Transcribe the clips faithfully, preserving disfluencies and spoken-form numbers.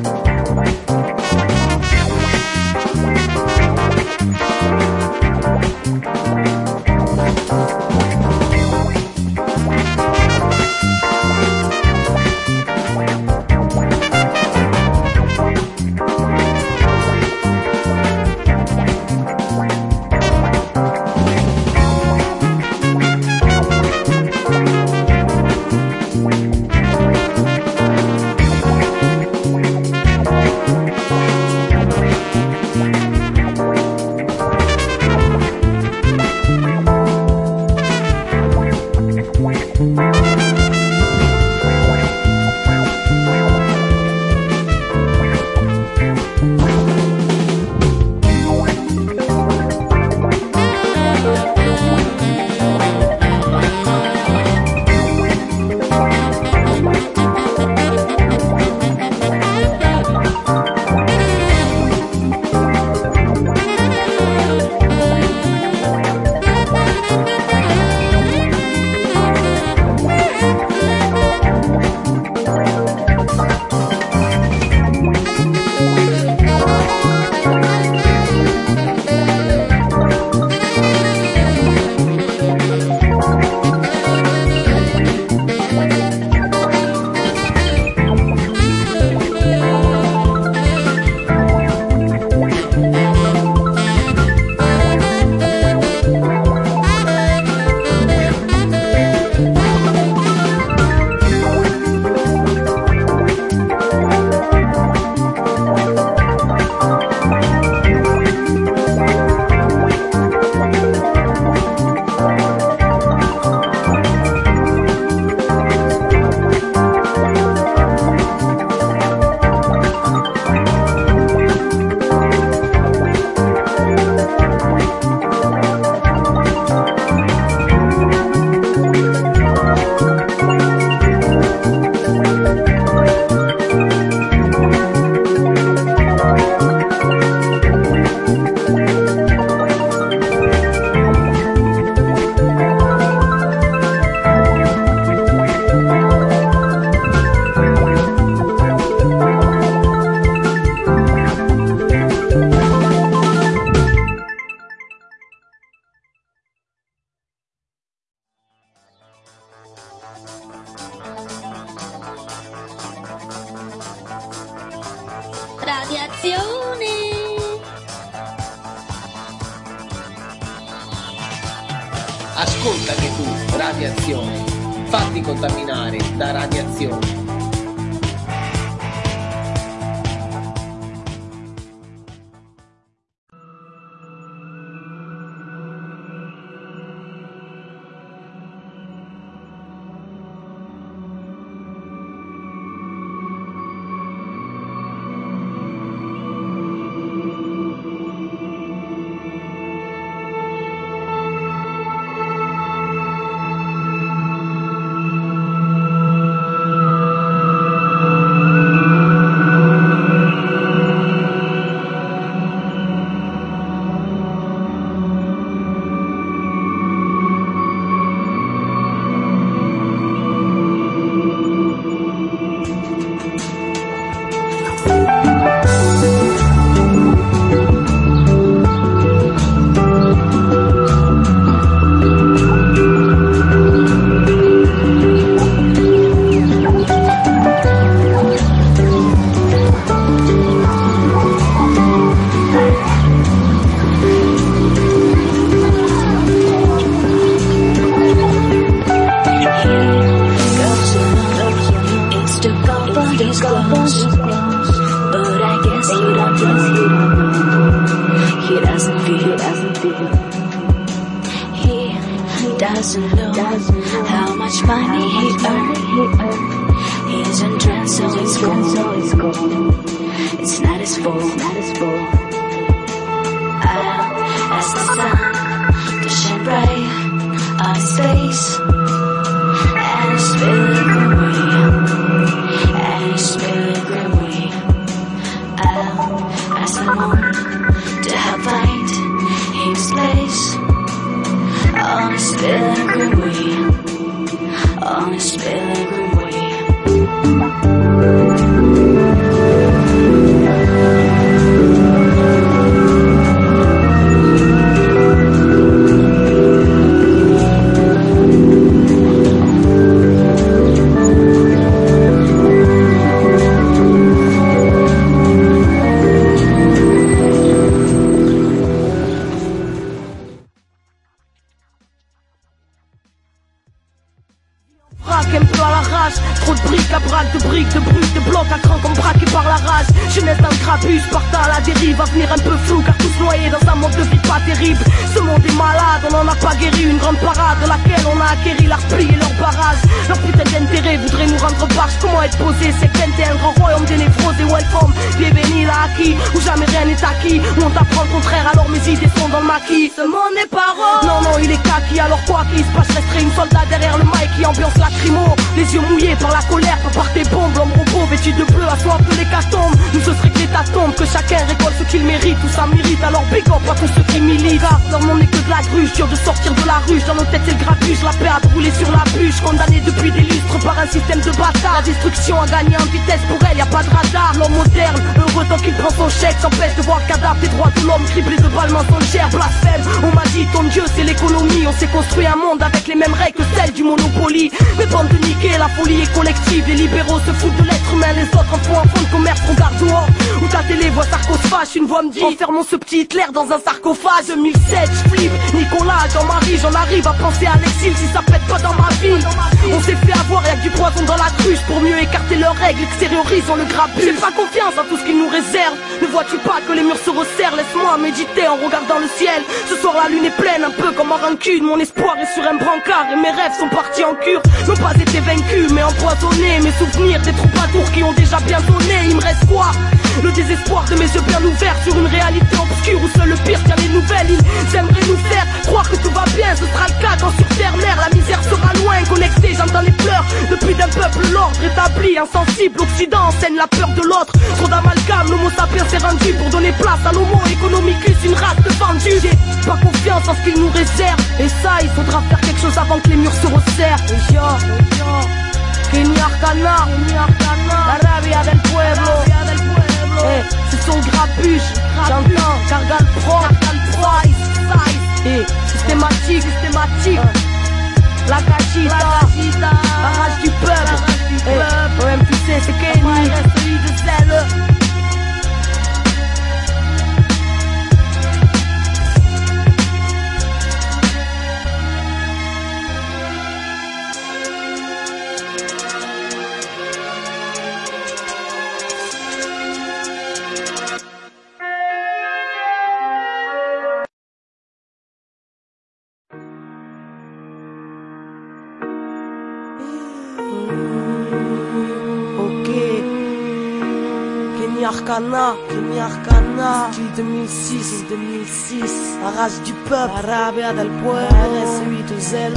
Radiazione. Ascolta che tu, radiazione, fatti contaminare da radiazione. On a la rage. Jeunesse d'un grabuge, partant à la dérive. Avenir un peu flou car tous noyés dans un monde de vie pas terrible. Ce monde est malade, on n'en a pas guéri. Une grande parade de laquelle on a acquéri leur pli et leur barrage. Leur putain d'intérêt voudrait nous rendre barge. Comment être posé, c'est qu'un un grand royaume des névroses et welcome. Bienvenue là acquis, où jamais rien n'est acquis. Où on t'apprend le contraire alors mes idées sont dans le maquis. Ce monde n'est pas rose. Non non il est kaki alors quoi qu'il se passe resterait une soldat derrière le mic qui ambiance lacrymo. Les yeux mouillés par la colère, par tes bombes. L'homme robot vêtu de bleu à soif de l'hécatombe. Nous ce serait que l'état tombe, que chacun récolte ce qu'il mérite. Tout ça mérite alors big up à tous ceux qui militent. Car leur monde n'est que de la gruche, dur de sortir de la ruche. Dans nos têtes c'est le grabuge, la paix a brûlé sur la bûche. Condamné depuis des lustres par un système de bâtard. La destruction a gagné en vitesse, pour elle y a pas de radar. L'homme moderne, heureux tant qu'il prend son chèque, s'empêche de voir le cadavre des droits de l'homme criblés de balles mensongères, blasphème. On m'a dit ton dieu c'est l'économie. On s'est construit un monde avec les mêmes règles que celles du Monopoly. Mais bande de niquer, la folie est collective. Les libéraux se foutent de l'être humain, les autres en font un fond de commerce qu'on garde dehors. Où ta télé voit Sarko se fâche, une voix me dit enfermons ce petit Hitler dans un sarcophage. Deux mille sept, j'flippe, Nicolas, Jean-Marie, j'en arrive à penser à l'exil si ça pète pas dans ma ville. On s'est fait avoir avec du poison dans la cruche pour mieux écarter leurs règles, extériorisant le grabuge. J'ai pas confiance en tout ce qu'ils nous réservent. Ne vois-tu pas que les murs se resserrent? Laisse-moi méditer en regardant le ciel. Ce soir la lune est pleine, un peu comme en rancune. Mon espoir est sur un brancard et mes rêves sont partis en cure. N'ont pas été vaincus mais empoisonnés. Mes souvenirs des troubadours qui ont déjà bien donné. Il me reste quoi? Le désespoir de mes yeux bien ouverts sur une réalité obscure où seul le pire tient les nouvelles. Ils aimeraient nous faire croire que tout va bien. Ce sera le cas quand sur terre mer la misère sera loin. Connecté, j'entends les pleurs depuis d'un peuple l'ordre établi. Insensible, l'Occident enseigne la peur de l'autre. Trop d'amalgame, l'homo sapiens s'est rendu pour donner place à l'homo economicus, une race de vendus. J'ai pas confiance en ce qu'ils nous réservent. Et ça, il faudra faire quelque chose avant que les murs se resserrent. Et yo, yo, Kenya Arcana, la rabia del pueblo. Eh, c'est son grabuge, j'entends, Cargal Pro, eh, systématique, systématique, la cachita, la rage du peuple, eh, O M P C, c'est Kenny, de zèle. Arcana, Kenya Arcana, deux mille six, deux mille six, la rage du peuple, la rabia del pueblo, R S huit de zèle,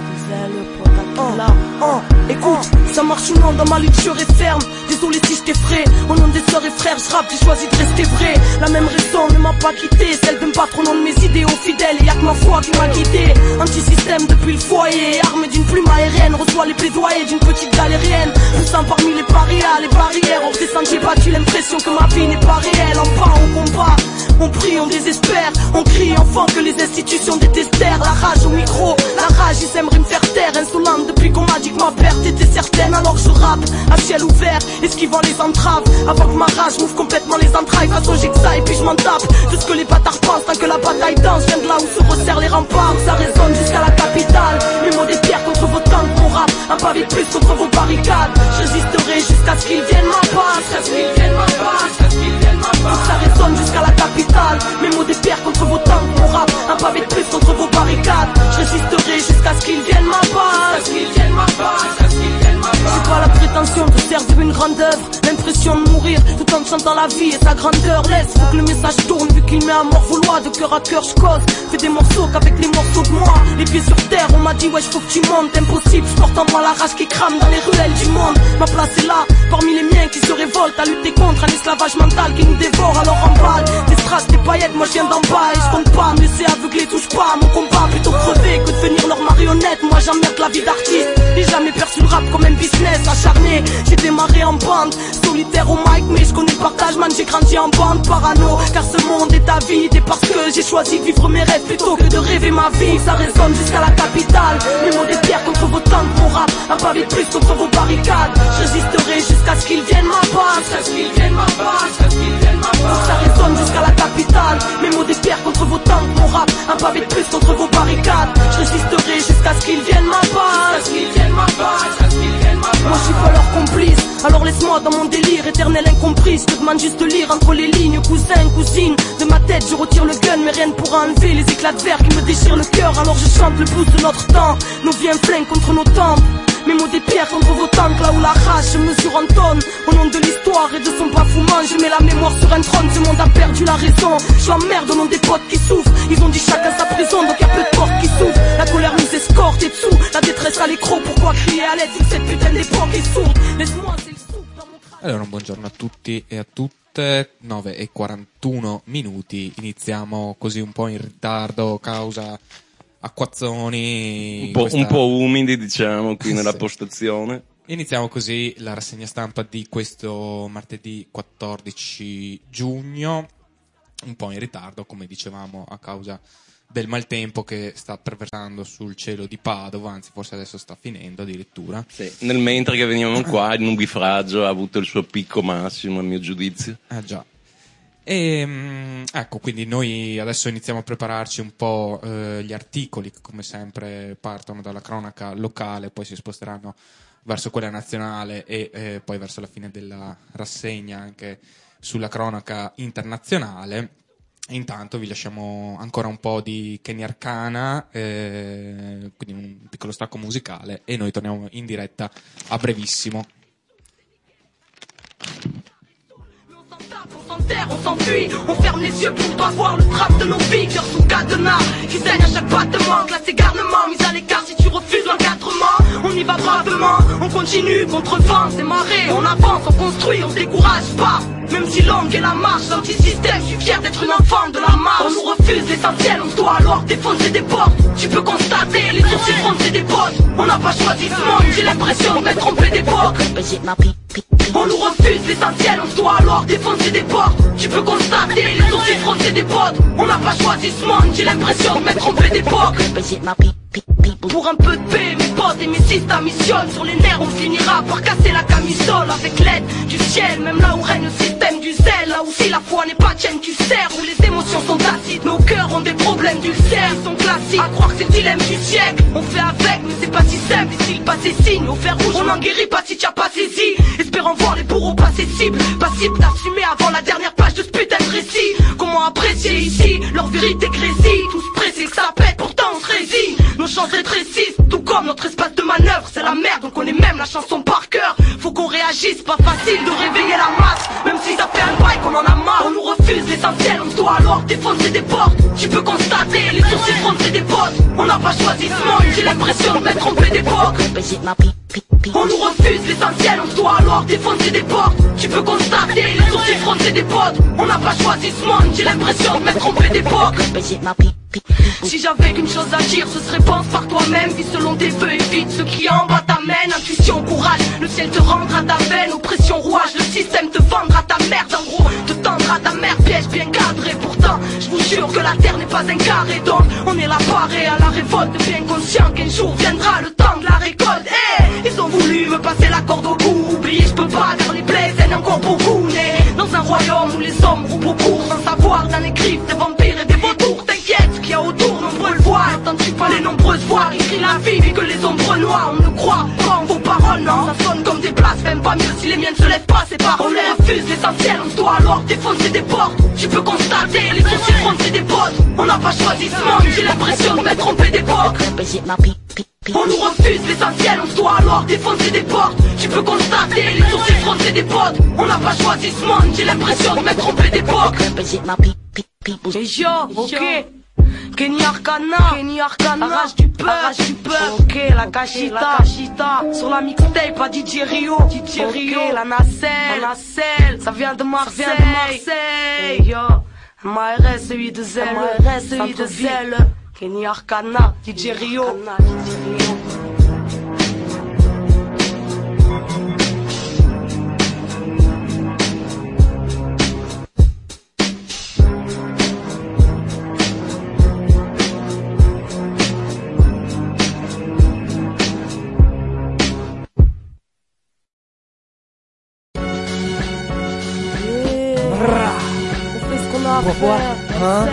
oh, oh, écoute, ça marche ou non dans ma lutte, je ferme. Désolé si je t'effraie, au nom des sœurs et frères, je rappe, j'ai choisi de rester vrai. La même raison ne m'a pas quitté, celle de me battre au nom de mes idéaux fidèles. Et y'a que ma foi qui m'a guidé. Anti-système depuis le foyer, armé d'une plume aérienne, reçoit les plaidoyers d'une petite galérienne. Poussant parmi les parias, les barrières, hors des sentiers battus, l'impression que ma vie n'est pas réelle. Enfin on combat, on prie, on désespère, on crie enfant que les institutions détestèrent. La rage au micro, la rage ils aimeraient me faire taire. Insolente depuis qu'on m'a dit que ma perte était certaine. Alors je rappe à ciel ouvert, esquivant les entraves, avant que ma rage m'ouvre complètement les entrailles. De toute façon j'ai que ça et puis je m'en tape de ce que les bâtards pensent. Tant que la bataille danse, viens de là où se resserrent les remparts. Ça résonne jusqu'à la capitale, les mots des pierres contre vos tanks. Mon rap, un pavé de plus contre vos barricades. Je résisterai jusqu'à ce qu'ils viennent ma base, jusqu'à ce qu'ils viennent ma base, jusqu'à ce qu'ils viennent ma base. Ça résonne jusqu'à la capitale, mes mots des pierres contre vos tanks. Mon rap, un pavé de plus contre vos barricades. Je résisterai jusqu'à ce qu'ils viennent ma base, jusqu'à ce qu'ils viennent ma base, jusqu'à ce qu'ils viennent ma base. J'ai pas la prétention de servir une grande œuvre, l'impression de mourir tout en chantant la vie et sa grandeur. Laisse, faut que le message tourne vu qu'il met à mort vouloir. De cœur à cœur je cause, fais des morceaux qu'avec les morceaux de moi. Les pieds sur terre, on m'a dit ouais faut que tu montes. Impossible, je porte en moi la rage qui crame dans les ruelles du monde. Ma place est là, parmi les miens qui se révoltent à lutter contre un esclavage mental qui nous dévore. Alors emballe, des strass, des paillettes, moi je viens d'en bas. Et je compte pas me laisser aveugler, touche pas à mon combat. Plutôt crever que devenir leur marionnette. Moi j'emmerde la vie d'artiste, j'ai jamais perçu le rap comme un business acharné. J'ai démarré en bande, solitaire au mic, mais je connais le partage man. J'ai grandi en bande, parano, car ce monde est avide. Et parce que j'ai choisi de vivre mes rêves plutôt que de rêver ma vie. Ça résonne jusqu'à la capitale, les mots des pierres contre vos tanks. Mon rap, un pavé de plus contre vos barricades. Je résisterai jusqu'à ce qu'ils viennent ma base, jusqu'à ce qu'ils viennent ma base, jusqu'à ce qu'ils viennent ma base. Ça résonne jusqu'à la capitale, mes mots des pierres contre vos tanks. Mon rap, un pavé de plus contre vos barricades. Je résisterai jusqu'à ce qu'ils viennent ma base, jusqu'à ce qu'ils viennent ma base, jusqu'à ce qu'ils viennent ma base. Moi je suis pas leur complice, alors laisse-moi dans mon délire éternel incompris. brise, je te demande juste de lire entre les lignes. Cousin, cousine, de ma tête je retire le gun, mais rien ne pourra enlever les éclats de verre qui me déchirent le cœur. Alors je chante le blues de notre temps, nos vies inflinguent contre nos tempes. Mes mots des pierres contre vos tempes, là où la rage se mesure en tonnes. Au nom de l'histoire et de son bafouement, je mets la mémoire sur un trône. Ce monde a perdu la raison, je l'emmerde au nom des potes qui souffrent. Ils ont dit chacun sa prison, donc y'a peu de portes qui s'ouvrent. La colère nous escorte et dessous, la détresse à l'écro. Pourquoi crier à l'aide si cette putain d'époque est sourde? Laisse-moi, c'est le souffle dans mon crâne. Allora, un buongiorno a tutti e a tutte, nove e quarantuno minuti, iniziamo così un po' in ritardo, causa acquazzoni. Un po', questa... un po' umidi, diciamo, qui nella Sì. postazione. Iniziamo così la rassegna stampa di questo martedì quattordici giugno, un po' in ritardo, come dicevamo, a causa del maltempo che sta perversando sul cielo di Padova, anzi forse adesso sta finendo addirittura. Sì. Nel mentre che venivamo qua, il nubifragio ha avuto il suo picco massimo, a mio giudizio. Ah già. E ecco, quindi noi adesso iniziamo a prepararci un po' eh, gli articoli che come sempre partono dalla cronaca locale, poi si sposteranno verso quella nazionale e eh, poi verso la fine della rassegna anche sulla cronaca internazionale. Intanto vi lasciamo ancora un po' di Kenny Arcana, eh, quindi un piccolo stacco musicale, e noi torniamo in diretta a brevissimo. On s'enterre, on s'enfuit, on ferme les yeux pour pas voir le drame de nos vies. Cœur sous cadenas, qui saigne à chaque battement. Classé garnement, mise à l'écart si tu refuses l'encadrement. On y va bravement, on continue contre vents et marées. On avance, on construit, on se décourage pas. Même si longue est la marche, l'anti-système, je suis fier d'être une enfant de la marche. On nous refuse l'essentiel, on doit alors défoncer des portes. Tu peux constater, les sourcils froncés des potes. On n'a pas choisi ce monde, j'ai l'impression de m'être trompé d'époque. On nous refuse l'essentiel, on doit alors défoncer des portes. Tu peux constater, les sourcils froncés des potes. On n'a pas choisi ce monde, j'ai l'impression de m'être trompé d'époque. Pour un peu de paix, mes potes et mes sisters missionnent. Sur les nerfs, on finira par casser la camisole. Avec l'aide du ciel, même là où règne le système du zèle. Là où si la foi n'est pas tienne, tu sers. Où les émotions sont acides, nos cœurs ont des problèmes d'ulcère. Ils sont classiques, à croire que c'est le dilemme du siècle. On fait avec, mais c'est pas si simple. Et s'il passe ses signes, au fer rouge, on n'en guérit pas si t'as pas saisi. Espérant voir les bourreaux passer cible. Passible d'assumer avant la dernière page de ce putain de récit. Comment apprécier ici leur vérité grésille. Tous pressés que ça pète, pourtant on se résigne. Nos chances rétrécissent, tout comme notre espace de manœuvre. C'est la merde, on connaît même la chanson par cœur. Faut qu'on réagisse, pas facile de réveiller la masse. Même si ça fait un bail qu'on en a marre. On nous refuse l'essentiel, on doit alors défoncer des portes. Tu peux constater, les sourcils froncés des potes. On n'a pas choisi ce monde, j'ai l'impression de m'être trompé d'époque. On nous refuse l'essentiel, on doit alors défoncer des portes. Tu peux constater, les sourcils froncés des potes. On n'a pas choisi ce monde, j'ai l'impression de m'être trompé d'époque. Si j'avais qu'une chose à dire, ce serait pense par toi-même. Vis selon tes vœux, évite ce qui en bas t'amène. Intuition, courage, le ciel te rendra ta veine. Oppression, rouage, le système te vendra ta merde. En gros, te tendra ta mère, piège bien cadré. Pourtant, je vous jure que la terre n'est pas un carré. Donc, on est là paré à la révolte, bien conscient qu'un jour viendra le temps de la récolte. Hey, ils ont voulu me passer la corde au cou. Oublier, je peux pas, car les blés aiment encore beaucoup. Né dans un royaume où les hommes roulent beaucoup, sans savoir d'un écrive des vampires et des vautours. T'inquiète, ce qu'il y a autour, nombreux le voient. Entends-tu pas les nombreuses voix, écrit la vie, et que les ombres noires. On ne croit pas en vos paroles, non. Ça sonne comme des blasphèmes, pas mieux si les miennes se lèvent pas, ces paroles. On refuse l'essentiel, on doit alors défoncer des portes. Tu peux constater, les sourcils froncés des potes. On n'a pas choisi ce monde, j'ai l'impression de m'être trompé d'époque. On nous refuse l'essentiel, on doit alors défoncer des portes. Tu peux constater, les sourcils froncés des potes. On n'a pas choisi ce monde, j'ai l'impression de m'être trompé d'époque. Hey yo, ok. Kenny Arcana, Kenny Arcana, arrache du peuple, arrache du peuple. Ok, la cachita, cachita. Sur la mixtape à D J Rio, D J Rio. Ok, la nacelle, la nacelle. Ça vient de Marseille, ça vient de Marseille. Yo, M A R S huit de zèle, M A R S huit de zèle. Kenny Arcana, D J Rio. Pourquoi hein?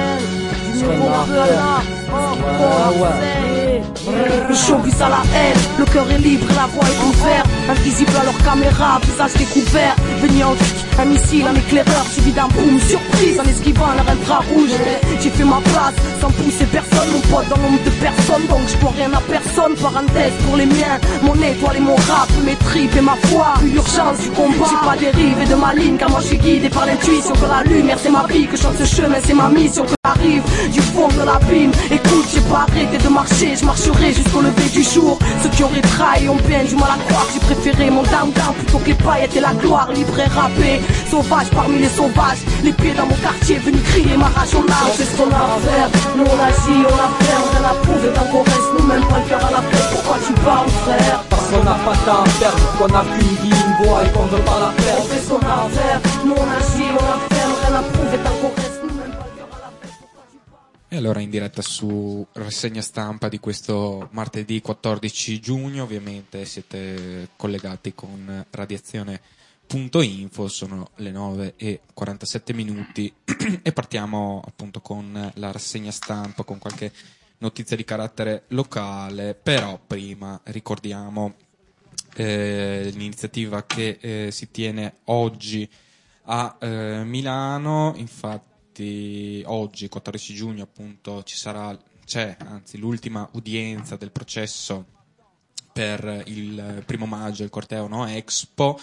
Le showbiz à la haine, le cœur est libre, la voix est ouverte. Invisible à leur caméra, visage découvert. Venir en Un missile, un éclaireur, suivi d'un boom, surprise en esquivant leur infrarouge. J'ai fait ma place, sans pousser personne, mon pote dans l'ombre de personne, donc je vois rien à personne. Parenthèse pour les miens, mon étoile et mon rap, mes tripes et ma foi. L'urgence du combat, j'ai pas dérivé de ma ligne, car moi je suis guidé par l'intuition que la lumière c'est ma vie, que je chante ce chemin c'est ma mission, que j'arrive du fond de l'abîme. Écoute, j'ai pas arrêté de marcher, je marcherai jusqu'au lever du jour. Ceux qui auraient trahi ont bien du mal à croire, j'ai préféré mon down down plutôt que les paillettes et la gloire. Libre et rappé, sauvage parmi les sauvages, les pieds dans mon quartier, venu crier ma rage au large. C'est ce qu'on a à faire, nous on agit, on a fait, on a prouvé tant qu'on reste nous-mêmes pas le cœur à la fête. Pourquoi tu parles frère? Parce qu'on n'a pas de temps à perdre, qu'on a qu'une vie, une voix et qu'on veut pas la faire. On fait ce qu'on a à faire, nous on agit, on a fait, on a prouvé tant qu'on reste nous-mêmes pas le cœur à la fête. Pourquoi tu parles? E allora in diretta su rassegna stampa di questo martedì quattordici giugno, ovviamente siete collegati con radiazione punto info, sono le nove e quarantasette minuti e partiamo appunto con la rassegna stampa, con qualche notizia di carattere locale, però prima ricordiamo eh, l'iniziativa che eh, si tiene oggi a eh, Milano. Infatti oggi quattordici giugno appunto ci sarà, c'è anzi l'ultima udienza del processo per il primo maggio, il corteo No Expo,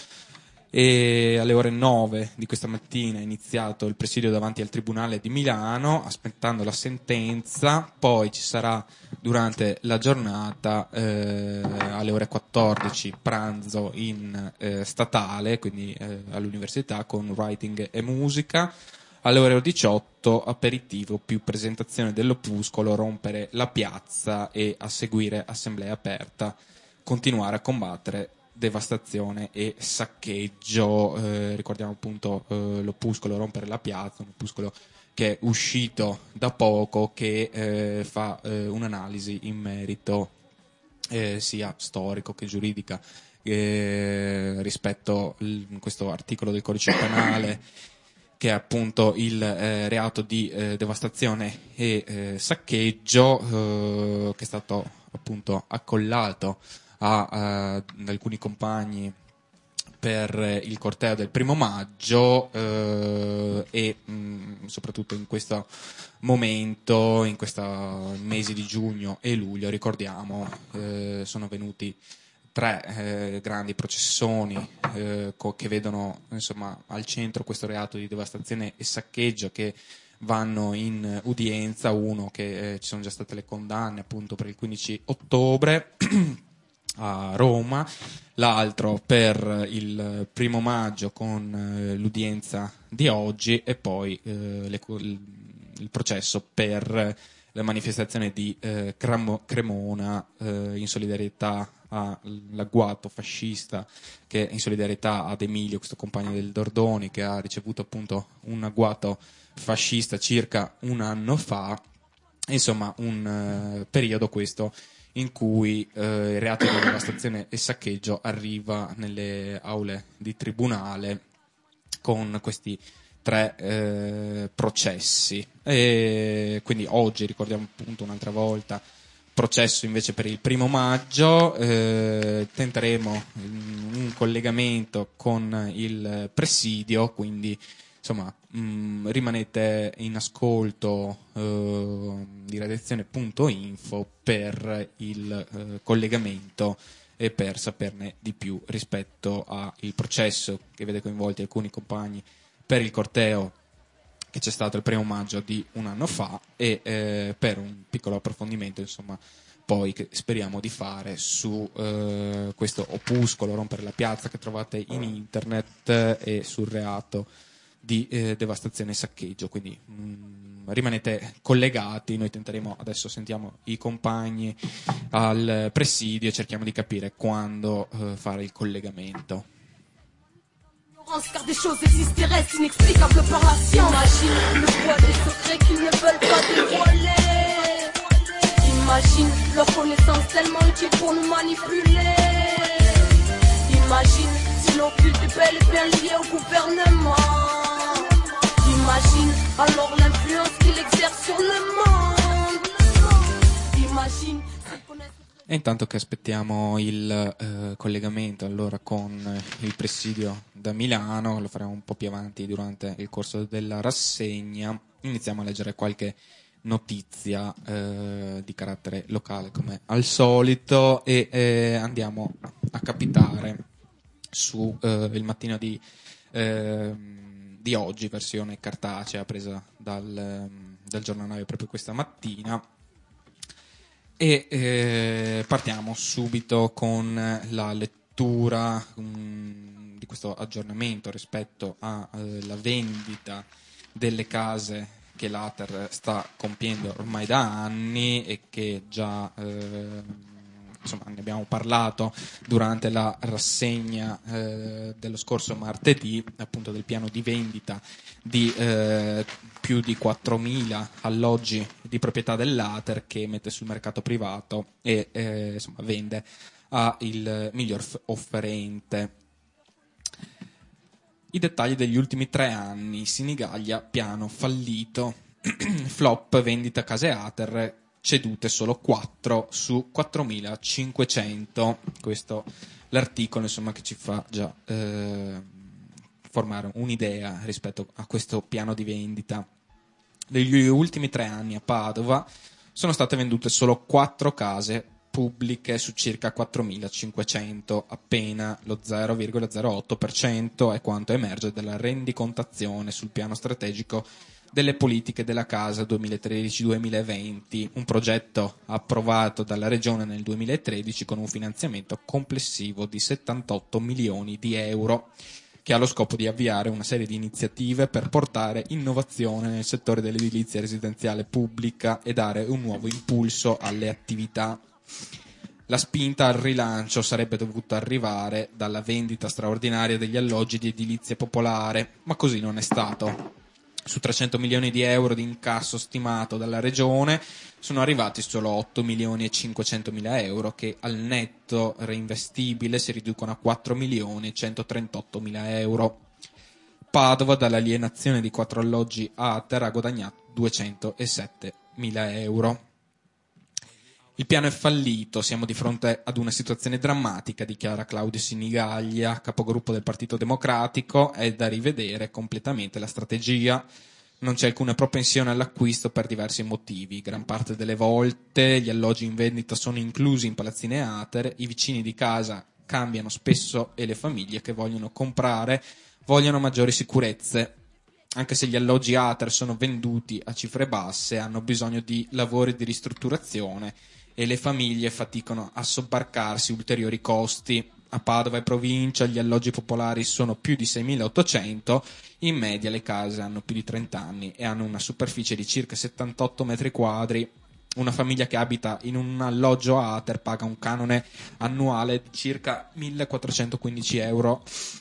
e alle ore nove di questa mattina è iniziato il presidio davanti al Tribunale di Milano, aspettando la sentenza. Poi ci sarà durante la giornata eh, alle ore quattordici pranzo in eh, statale, quindi eh, all'università, con writing e musica. Alle ore diciotto aperitivo più presentazione dell'opuscolo Rompere la piazza, e a seguire assemblea aperta, continuare a combattere devastazione e saccheggio. Eh, ricordiamo appunto eh, l'opuscolo Rompere la piazza, un opuscolo che è uscito da poco, che eh, fa eh, un'analisi in merito eh, sia storico che giuridica eh, rispetto a questo articolo del codice penale che è appunto il eh, reato di eh, devastazione e eh, saccheggio, eh, che è stato appunto accollato a, a, ad alcuni compagni per il corteo del primo maggio eh, e mh, soprattutto in questo momento, in questi mesi di giugno e luglio, ricordiamo, eh, sono venuti tre eh, grandi processoni eh, co- che vedono insomma al centro questo reato di devastazione e saccheggio, che vanno in udienza. Uno che eh, ci sono già state le condanne appunto per il quindici ottobre a Roma, l'altro per il primo maggio con eh, l'udienza di oggi, e poi eh, le, il, il processo per la manifestazione di eh, Cramo, Cremona eh, in solidarietà all'agguato fascista, che in solidarietà ad Emilio, questo compagno del Dordoni, che ha ricevuto appunto un agguato fascista circa un anno fa. Insomma, un uh, periodo questo in cui uh, il reato di devastazione e saccheggio arriva nelle aule di tribunale con questi tre eh, processi. E quindi oggi ricordiamo appunto un'altra volta processo invece per il primo maggio. Eh, tenteremo un collegamento con il presidio, quindi insomma mh, rimanete in ascolto eh, di radiazione punto info per il eh, collegamento e per saperne di più rispetto al processo che vede coinvolti alcuni compagni per il corteo che c'è stato il primo maggio di un anno fa, e eh, per un piccolo approfondimento insomma poi che speriamo di fare su eh, questo opuscolo Rompere la piazza che trovate in internet eh, e sul reato di eh, devastazione e saccheggio. Quindi mh, rimanete collegati, noi tenteremo, adesso sentiamo i compagni al presidio e cerchiamo di capire quando eh, fare il collegamento. Car des choses existent et restent inexplicables par la science. Imagine le poids des secrets qu'ils ne veulent pas dévoiler. Imagine leur connaissance tellement utile pour nous manipuler. Imagine si l'occulte est bel et bien lié au gouvernement. Imagine alors l'influence qu'il exerce sur le monde. Imagine s'ils connaissent. E E intanto che aspettiamo il eh, collegamento allora con il presidio da Milano, lo faremo un po' più avanti durante il corso della rassegna, iniziamo a leggere qualche notizia eh, di carattere locale come al solito e eh, andiamo a capitare su eh, il mattino di, eh, di oggi, versione cartacea presa dal, dal giornale proprio questa mattina, e eh, partiamo subito con la lettura um, di questo aggiornamento rispetto alla eh, vendita delle case che l'Ater sta compiendo ormai da anni e che già eh, insomma ne abbiamo parlato durante la rassegna eh, dello scorso martedì, appunto del piano di vendita di eh, più di quattromila alloggi di proprietà dell'Ater che mette sul mercato privato e eh, insomma vende a il miglior offerente. I dettagli degli ultimi tre anni: Sinigaglia, piano fallito, flop vendita case Ater, cedute solo quattro su quattromilacinquecento. Questo l'articolo insomma che ci fa già eh, formare un'idea rispetto a questo piano di vendita. Negli ultimi tre anni a Padova sono state vendute solo quattro case pubbliche su circa quattromilacinquecento, appena lo zero virgola zero otto per cento è quanto emerge dalla rendicontazione sul piano strategico delle politiche della casa duemilatredici duemilaventi, un progetto approvato dalla Regione nel duemilatredici con un finanziamento complessivo di settantotto milioni di euro, che ha lo scopo di avviare una serie di iniziative per portare innovazione nel settore dell'edilizia residenziale pubblica e dare un nuovo impulso alle attività. La spinta al rilancio sarebbe dovuta arrivare dalla vendita straordinaria degli alloggi di edilizia popolare, ma così non è stato. Su trecento milioni di euro di incasso stimato dalla Regione sono arrivati solo otto milioni e cinquecentomila euro, che al netto reinvestibile si riducono a quattro milioni e centotrentottomila euro. Padova, dall'alienazione di quattro alloggi Ater, ha guadagnato duecentosettemila euro. Il piano è fallito, siamo di fronte ad una situazione drammatica, dichiara Claudio Sinigaglia, capogruppo del Partito Democratico. È da rivedere completamente la strategia. Non c'è alcuna propensione all'acquisto per diversi motivi. Gran parte delle volte gli alloggi in vendita sono inclusi in palazzine Ater, i vicini di casa cambiano spesso e le famiglie che vogliono comprare vogliono maggiori sicurezze. Anche se gli alloggi Ater sono venduti a cifre basse, hanno bisogno di lavori di ristrutturazione e le famiglie faticano a sobbarcarsi ulteriori costi. A Padova e provincia gli alloggi popolari sono più di seimilaottocento, in media le case hanno più di trenta anni e hanno una superficie di circa settantotto metri quadri. Una famiglia che abita in un alloggio Ater paga un canone annuale di circa millequattrocentoquindici euro.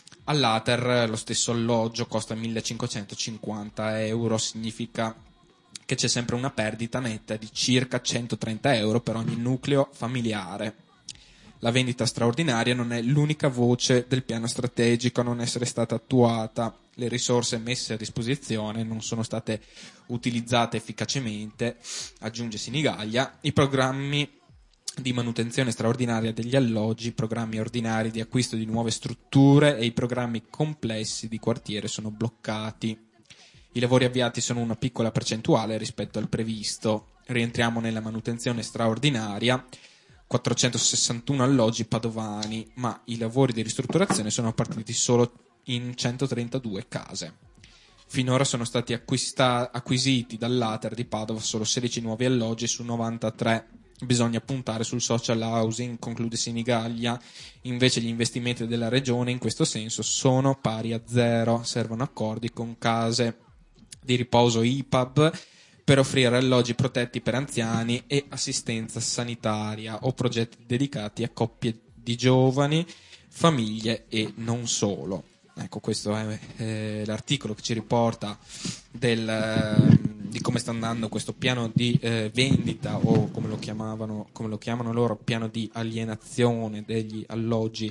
All'Ater lo stesso alloggio costa millecinquecentocinquanta euro, significa che c'è sempre una perdita netta di circa centotrenta euro per ogni nucleo familiare. La vendita straordinaria non è l'unica voce del piano strategico a non essere stata attuata. Le risorse messe a disposizione non sono state utilizzate efficacemente, aggiunge Sinigaglia. I programmi di manutenzione straordinaria degli alloggi, i programmi ordinari di acquisto di nuove strutture e i programmi complessi di quartiere sono bloccati. I lavori avviati sono una piccola percentuale rispetto al previsto. Rientriamo nella manutenzione straordinaria, quattrocentosessantuno alloggi padovani, ma i lavori di ristrutturazione sono partiti solo in centotrentadue case. Finora sono stati acquista- acquisiti dall'Ater di Padova solo sedici nuovi alloggi su novantatré. Bisogna puntare sul social housing, conclude Sinigaglia. Invece gli investimenti della Regione in questo senso sono pari a zero. Servono accordi con case di riposo I P A B per offrire alloggi protetti per anziani e assistenza sanitaria, o progetti dedicati a coppie di giovani, famiglie e non solo. Ecco, questo è eh, l'articolo che ci riporta del, eh, di come sta andando questo piano di eh, vendita, o come lo chiamavano, come lo chiamano loro, piano di alienazione degli alloggi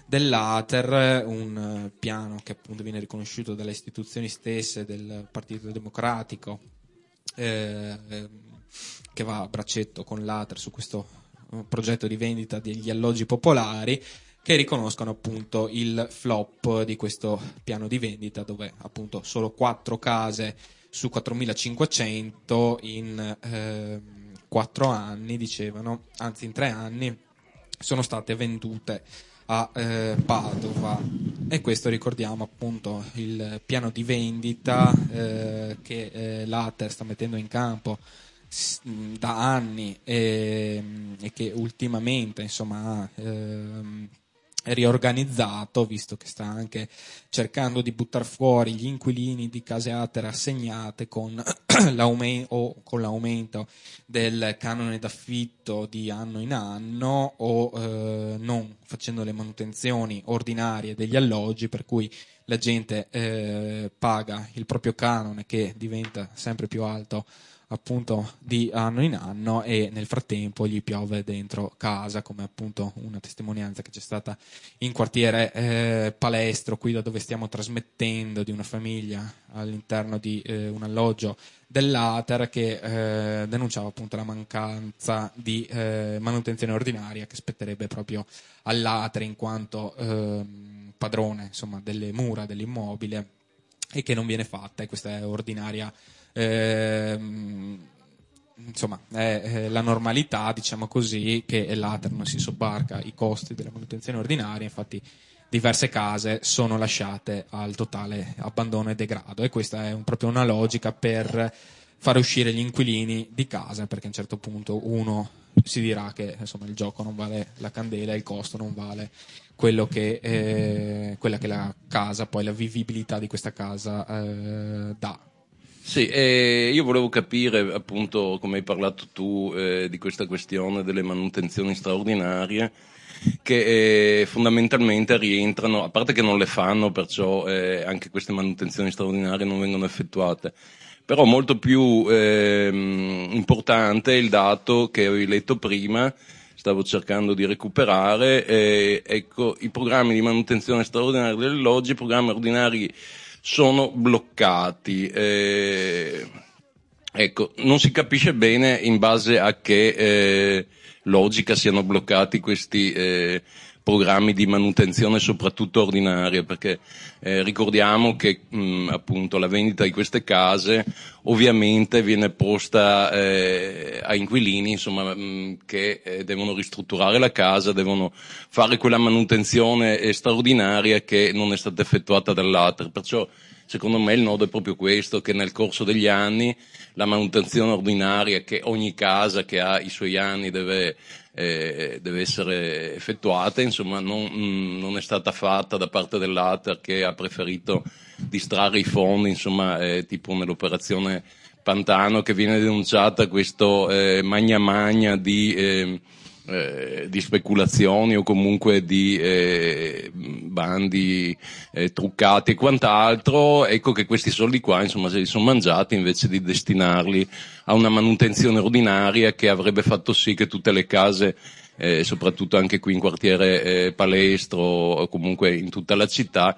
dell'Ater, un uh, piano che appunto viene riconosciuto dalle istituzioni stesse del Partito Democratico, eh, eh, che va a braccetto con l'Ater su questo progetto di vendita degli alloggi popolari, che riconoscono appunto il flop di questo piano di vendita, dove appunto solo quattro case su quattromilacinquecento in eh, quattro anni, dicevano, anzi in tre anni, sono state vendute a eh, Padova. E questo, ricordiamo, appunto il piano di vendita eh, che eh, l'Ater sta mettendo in campo da anni e, e che ultimamente, insomma, ha ehm, riorganizzato, visto che sta anche cercando di buttare fuori gli inquilini di case Ater assegnate con l'aumento o con l'aumento del canone d'affitto di anno in anno, o eh, non facendo le manutenzioni ordinarie degli alloggi, per cui la gente eh, paga il proprio canone, che diventa sempre più alto appunto di anno in anno, e nel frattempo gli piove dentro casa, come appunto una testimonianza che c'è stata in quartiere eh, Palestro, qui da dove stiamo trasmettendo, di una famiglia all'interno di eh, un alloggio dell'Ater, che eh, denunciava appunto la mancanza di eh, manutenzione ordinaria che spetterebbe proprio all'Ater in quanto eh, padrone, insomma, delle mura dell'immobile, e che non viene fatta, e questa è ordinaria. Eh, insomma, è, è la normalità, diciamo così, che l'Ater non si sobbarca i costi della manutenzione ordinaria. Infatti diverse case sono lasciate al totale abbandono e degrado, e questa è un, proprio una logica per fare uscire gli inquilini di casa, perché a un certo punto uno si dirà che, insomma, il gioco non vale la candela, il costo non vale quello che eh, quella che la casa, poi la vivibilità di questa casa eh, dà. Sì, eh, io volevo capire, appunto, come hai parlato tu eh, di questa questione delle manutenzioni straordinarie, che eh, fondamentalmente rientrano, a parte che non le fanno, perciò eh, anche queste manutenzioni straordinarie non vengono effettuate, però molto più eh, importante è il dato che avevi letto prima, stavo cercando di recuperare, eh, ecco, i programmi di manutenzione straordinaria degli alloggi, i programmi ordinari sono bloccati. Eh, ecco, non si capisce bene in base a che eh, logica siano bloccati questi eh, programmi di manutenzione, soprattutto ordinaria, perché eh, ricordiamo che mh, appunto la vendita di queste case ovviamente viene posta eh, a inquilini, insomma, mh, che eh, devono ristrutturare la casa, devono fare quella manutenzione eh, straordinaria che non è stata effettuata dall'Ater. Perciò secondo me il nodo è proprio questo, che nel corso degli anni la manutenzione ordinaria, che ogni casa che ha i suoi anni deve Eh, deve essere effettuata, insomma, non, mh, non è stata fatta da parte dell'Ater, che ha preferito distrarre i fondi, insomma, eh, tipo nell'operazione Pantano, che viene denunciata questo eh, magna magna di eh, eh, di speculazioni o comunque di eh, bandi eh, truccati e quant'altro. Ecco che questi soldi qua, insomma, se li sono mangiati invece di destinarli a una manutenzione ordinaria che avrebbe fatto sì che tutte le case, eh, soprattutto anche qui in quartiere eh, Palestro o comunque in tutta la città,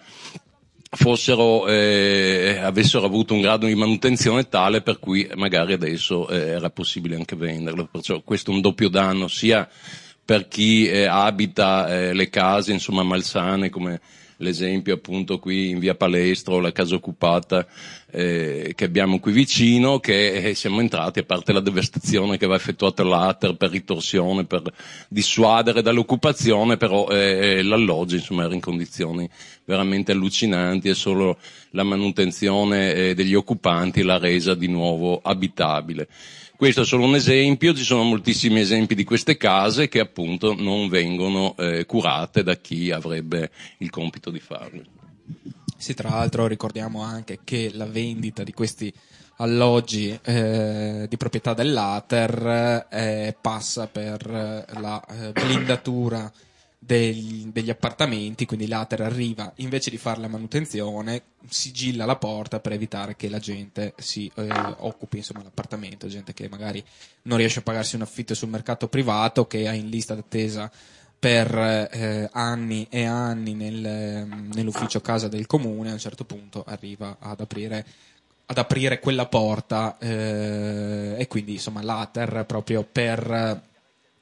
fossero eh, avessero avuto un grado di manutenzione tale per cui magari adesso eh, era possibile anche venderlo. Perciò questo è un doppio danno, sia per chi eh, abita eh, le case, insomma, malsane, come l'esempio appunto qui in via Palestro, la casa occupata eh, che abbiamo qui vicino, che eh, siamo entrati, a parte la devastazione che va effettuata l'Ater per ritorsione, per dissuadere dall'occupazione, però eh, l'alloggio, insomma, era in condizioni veramente allucinanti, e solo la manutenzione eh, degli occupanti l'ha resa di nuovo abitabile. Questo è solo un esempio, ci sono moltissimi esempi di queste case che appunto non vengono eh, curate da chi avrebbe il compito di farlo. Sì, tra l'altro ricordiamo anche che la vendita di questi alloggi eh, di proprietà dell'Ater eh, passa per la eh, blindatura degli, degli appartamenti, quindi l'Ater arriva, invece di fare la manutenzione, sigilla la porta per evitare che la gente si eh, occupi, insomma, l'appartamento, gente che magari non riesce a pagarsi un affitto sul mercato privato, che ha in lista d'attesa per eh, anni e anni nel, nell'ufficio casa del comune, a un certo punto arriva ad aprire ad aprire quella porta eh, e quindi, insomma, l'Ater, proprio per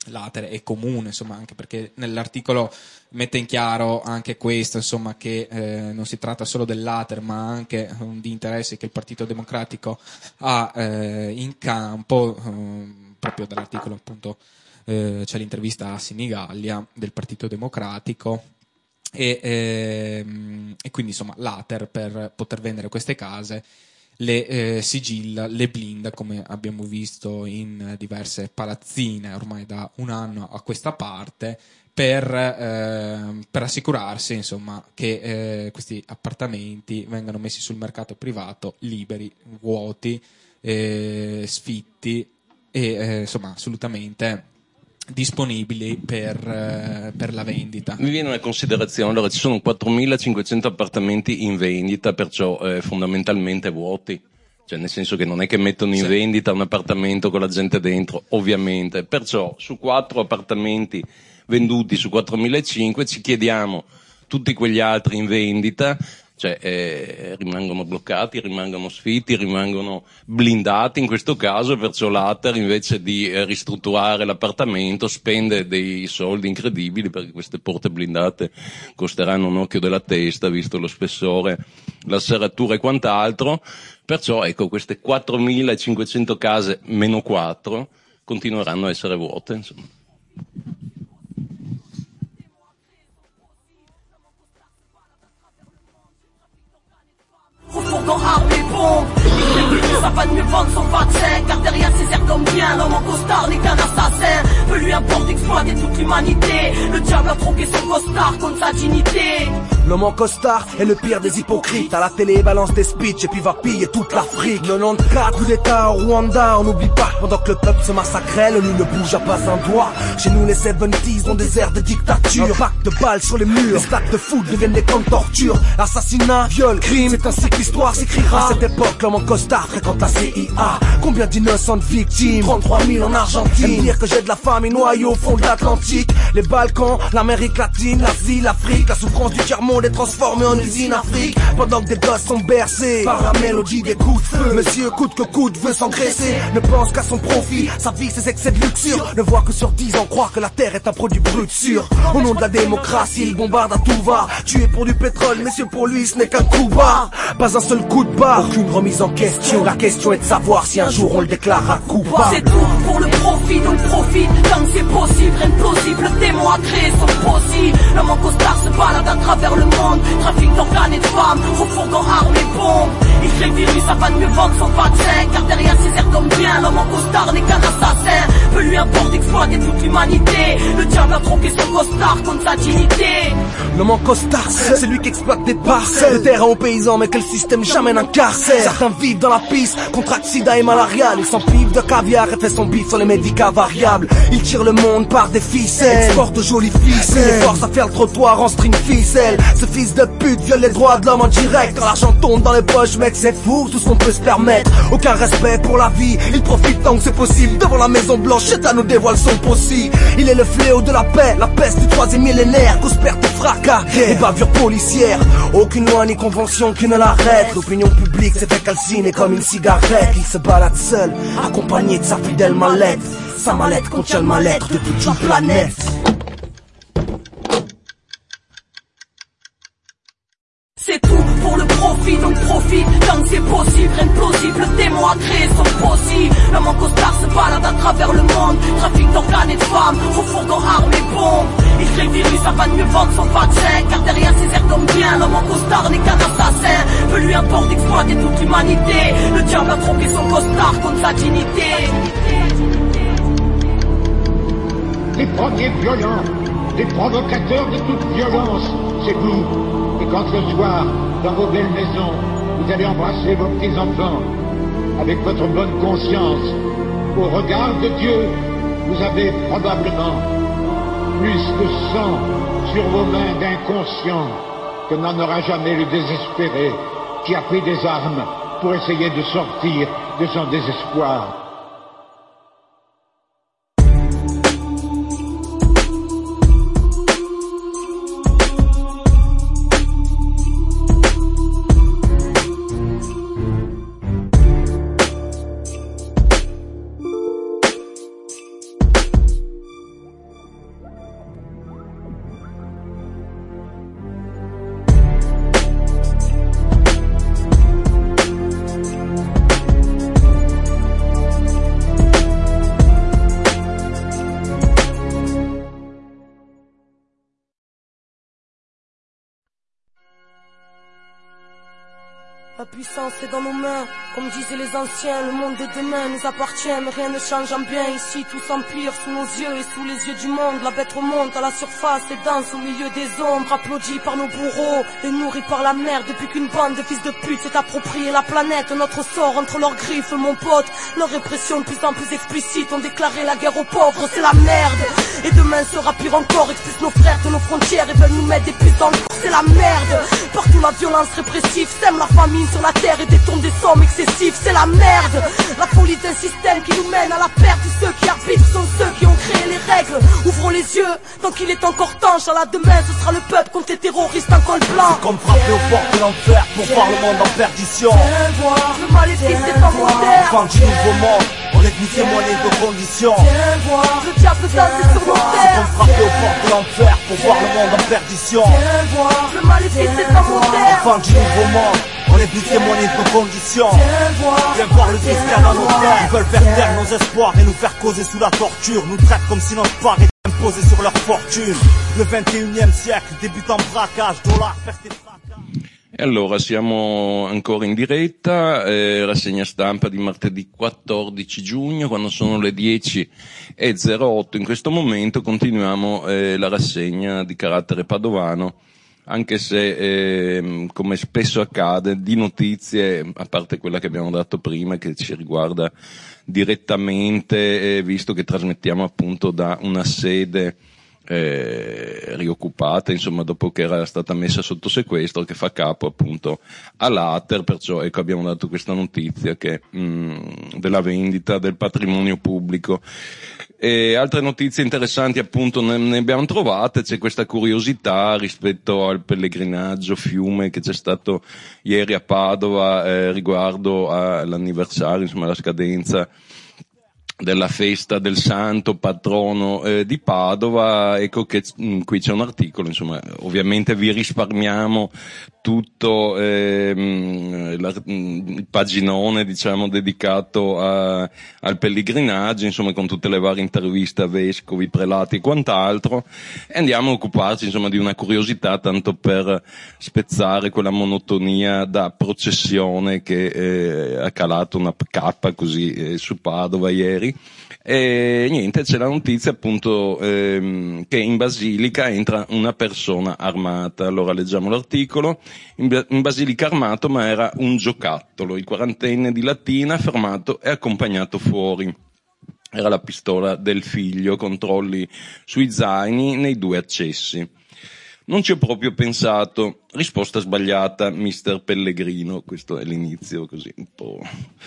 Later è comune, insomma, anche perché nell'articolo mette in chiaro anche questo, insomma, che eh, non si tratta solo del Later, ma anche um, di interessi che il Partito Democratico ha eh, in campo. Um, proprio dall'articolo, appunto, eh, c'è l'intervista a Sinigallia del Partito Democratico. E, ehm, e quindi, insomma, Later, per poter vendere queste case, le eh, sigilla, le blinda, come abbiamo visto in diverse palazzine ormai da un anno a questa parte, per, eh, per assicurarsi, insomma, che eh, questi appartamenti vengano messi sul mercato privato liberi, vuoti, eh, sfitti e eh, insomma assolutamente disponibili per, eh, per la vendita. Mi viene una considerazione: allora ci sono quattromilacinquecento appartamenti in vendita, perciò eh, fondamentalmente vuoti, cioè nel senso che non è che mettono in sì. vendita un appartamento con la gente dentro, ovviamente, perciò su quattro appartamenti venduti su quattromilacinquecento ci chiediamo tutti quegli altri in vendita, cioè eh, rimangono bloccati, rimangono sfitti, rimangono blindati in questo caso, perciò Later invece di eh, ristrutturare l'appartamento spende dei soldi incredibili, perché queste porte blindate costeranno un occhio della testa visto lo spessore, la serratura e quant'altro, perciò ecco queste quattromilacinquecento case meno quattro continueranno a essere vuote, insomma. Au fourgon armes et bombes, il crée ça va de mieux vendre son vaccin, car derrière ces airs comme bien, l'homme en costard n'est qu'un assassin. Peu lui importe d'exploiter toute l'humanité, le diable a troqué son costard contre sa dignité. L'homme en costard est le pire des hypocrites. À la télé, balance des speeches et puis va piller toute l'Afrique. quatre-vingt-quatorze, coup d'état au Rwanda. On n'oublie pas que pendant que le peuple se massacrait, l'ONU ne bougea pas un doigt. Chez nous, les soixante-dix ont des airs de dictature. Un pack de balles sur les murs, les stades de foot deviennent des camps de torture. Assassinat, viol, crime, c'est ainsi que l'histoire s'écrira. À cette époque, l'homme en costard fréquente la C I A. Combien d'innocentes victimes? trente-trois mille en Argentine. Aime dire que j'ai de la famille noyée au fond de l'Atlantique. Les Balkans, l'Amérique latine, l'Asie, l'Afrique. La souffrance du tiers-monde est transformée en usine Afrique. Pendant que des gosses sont bercés par la mélodie des coups de feu. Monsieur coûte que coûte veut s'engraisser, ne pense qu'à son profit, sa vie ses excès de luxure. Ne voit que sur dix ans croire que la terre est un produit brut sûr. Au nom de la démocratie, il bombarde à tout va. Tué pour du pétrole, messieurs, pour lui ce n'est qu'un coup bas. Pas un seul coup de barre, aucune remise en question. La question est de savoir si un jour on le déclarera coupable. C'est tout pour le profit, donc profite tant que c'est possible. Rien de plausible, le démon a créé son possible. L'homme en costard se balade à travers le monde. Trafic d'organes et de femmes, au fourgon armes et bombes. Il crée le virus afin de mieux vendre son vaccin, car derrière ses airs comme bien, l'homme en costard n'est qu'un assassin. Peu lui importe d'exploiter toute l'humanité, le diable a troqué son costard contre sa dignité. L'homme en costard, c'est lui qui exploite des parcelles de terrain aux paysans, mais que le système jamais n'incarcère. Certains vivent dans la piste, contractent sida et malaria. Il s'empive de caviar et fait son bif sur les médicats variables. Il tire le monde par des ficelles, exporte de jolies ficelles, les force à faire le trottoir en string ficelle. Ce fils de pute viole les droits de l'homme en direct. Quand l'argent tombe dans les poches, mec, c'est fou, tout ce qu'on peut se permettre. Aucun respect pour la vie, il profite tant que c'est possible. Devant la Maison Blanche, Chétan nous dévoile son possible. Il est le fléau de la paix, la peste du troisième millénaire. Cause perte et fracas, et bavures policières. Aucune loi ni convention qui ne l'arrête. L'opinion publique s'est fait calciner comme une cigarette. Il se balade seul, accompagné de sa fidèle mallette. Sa mallette contient le mal-être de toute la planète. C'est tout pour le profit, donc profite tant que c'est possible. Rien de plausible, le démon a créé son possible. L'homme en costard se balade à travers le monde. Trafic d'organes et de femmes, au fourgon armes et bombes. Il crée le virus afin de mieux vendre son vaccin, car derrière ses airs comme bien, l'homme en costard n'est qu'un assassin. Peu lui importe d'exploiter toute l'humanité, le diable a troqué son costard contre sa dignité. Les premiers violents, les provocateurs de toute violence, c'est vous. Et quand ce soir, dans vos belles maisons, vous allez embrasser vos petits-enfants, avec votre bonne conscience, au regard de Dieu, vous avez probablement plus de sang sur vos mains d'inconscient que n'en aura jamais le désespéré qui a pris des armes pour essayer de sortir de son désespoir. puissance est dans nos mains. Comme disaient les anciens, le monde de demain nous appartient, mais rien ne change en bien. Ici tout s'empire sous nos yeux et sous les yeux du monde. La bête remonte à la surface et danse au milieu des ombres, applaudie par nos bourreaux et nourrie par la mer. Depuis qu'une bande de fils de pute s'est approprié la planète, notre sort entre leurs griffes, mon pote. Leur répression de plus en plus explicite ont déclaré la guerre aux pauvres, c'est la merde. Et demain sera pire encore, expulsent nos frères de nos frontières et veulent nous mettre des puces dans le corps, c'est la merde. Partout la violence répressive sème la famine sur la terre et détourne des sommes excessives, c'est la merde. La folie d'un système qui nous mène à la perte. Ceux qui arbitrent sont ceux qui ont créé les règles. Ouvrons les yeux, tant qu'il est encore temps. Inch'Allah demain ce sera le peuple contre les terroristes en col blanc. C'est comme frapper aux portes de l'enfer pour voir le monde en perdition. Viens voir, le maléfice est en moderne. Enfant du nouveau monde, on est plus témoigné de conditions. Viens voir, le diable danse sur nos C'est terres. comme frapper aux portes de l'enfer pour voir le monde en perdition. Viens voir, le maléfice est en moderne. Enfant du nouveau monde, on est plus témoigné de nos conditions. Viens voir, Viens voir le Christ qu'il y a dans nos terres. Ils veulent faire taire nos espoirs et nous faire causer sous la torture. Nous traitent comme si notre part était imposée sur leur fortune. Le vingt et unième siècle débute en braquage, dollars, perte et fracas. E allora siamo ancora in diretta, eh, rassegna stampa di martedì quattordici giugno, quando sono le dieci e zero otto. In questo momento continuiamo eh, la rassegna di carattere padovano, anche se, eh, come spesso accade, di notizie, a parte quella che abbiamo dato prima, che ci riguarda direttamente, eh, visto che trasmettiamo appunto da una sede Eh, rioccupata, insomma, dopo che era stata messa sotto sequestro, che fa capo appunto all'Ater, perciò ecco abbiamo dato questa notizia che mh, della vendita del patrimonio pubblico. E altre notizie interessanti appunto ne, ne abbiamo trovate. C'è questa curiosità rispetto al pellegrinaggio fiume che c'è stato ieri a Padova eh, riguardo all'anniversario, insomma alla scadenza della festa del santo patrono eh, di Padova. Ecco che mh, qui c'è un articolo, insomma, ovviamente vi risparmiamo tutto ehm, la, mh, il paginone, diciamo, dedicato a, al pellegrinaggio, insomma, con tutte le varie interviste a vescovi, prelati e quant'altro, e andiamo a occuparci, insomma, di una curiosità, tanto per spezzare quella monotonia da processione che eh, ha calato una cappa così eh, su Padova ieri. E niente, c'è la notizia appunto ehm, che in Basilica entra una persona armata. Allora leggiamo l'articolo. In, in Basilica armato, ma era un giocattolo. Il quarantenne di Latina fermato e accompagnato fuori. Era la pistola del figlio, controlli sui zaini nei due accessi. Non ci ho proprio pensato. Risposta sbagliata, mister Pellegrino. Questo è l'inizio così un po'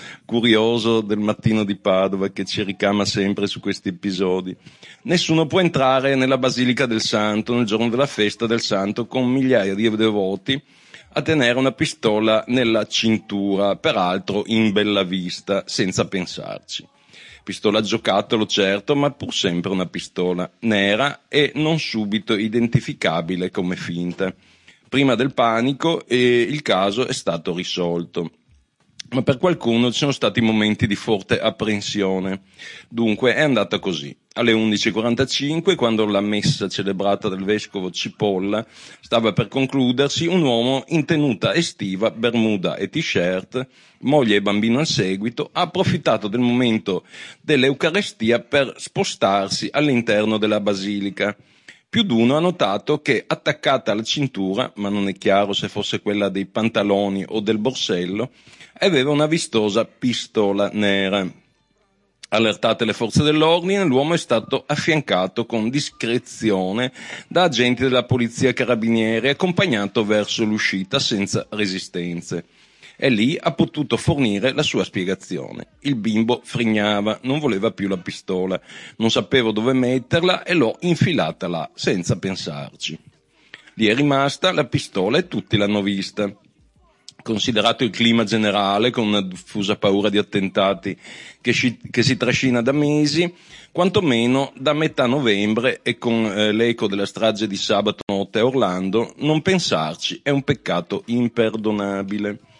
curioso del Mattino di Padova, che ci ricama sempre su questi episodi. Nessuno può entrare nella Basilica del Santo nel giorno della festa del Santo con migliaia di devoti a tenere una pistola nella cintura, peraltro in bella vista, senza pensarci. Pistola giocattolo, certo, ma pur sempre una pistola nera e non subito identificabile come finta. Prima del panico e il caso è stato risolto. Ma per qualcuno ci sono stati momenti di forte apprensione. Dunque è andata così. Alle undici e quarantacinque, quando la messa celebrata dal vescovo Cipolla stava per concludersi, un uomo in tenuta estiva, bermuda e t-shirt, moglie e bambino al seguito, ha approfittato del momento dell'Eucarestia per spostarsi all'interno della basilica. Più d'uno ha notato che attaccata alla cintura, ma non è chiaro se fosse quella dei pantaloni o del borsello, aveva una vistosa pistola nera. Allertate le forze dell'ordine, l'uomo è stato affiancato con discrezione da agenti della polizia carabinieri, accompagnato verso l'uscita senza resistenze. E lì ha potuto fornire la sua spiegazione. Il bimbo frignava, non voleva più la pistola, non sapevo dove metterla e l'ho infilata là, senza pensarci. Lì è rimasta la pistola e tutti l'hanno vista. Considerato il clima generale, con una diffusa paura di attentati che, si, che si trascina da mesi, quantomeno da metà novembre, e con eh, l'eco della strage di sabato notte a Orlando, non pensarci è un peccato imperdonabile.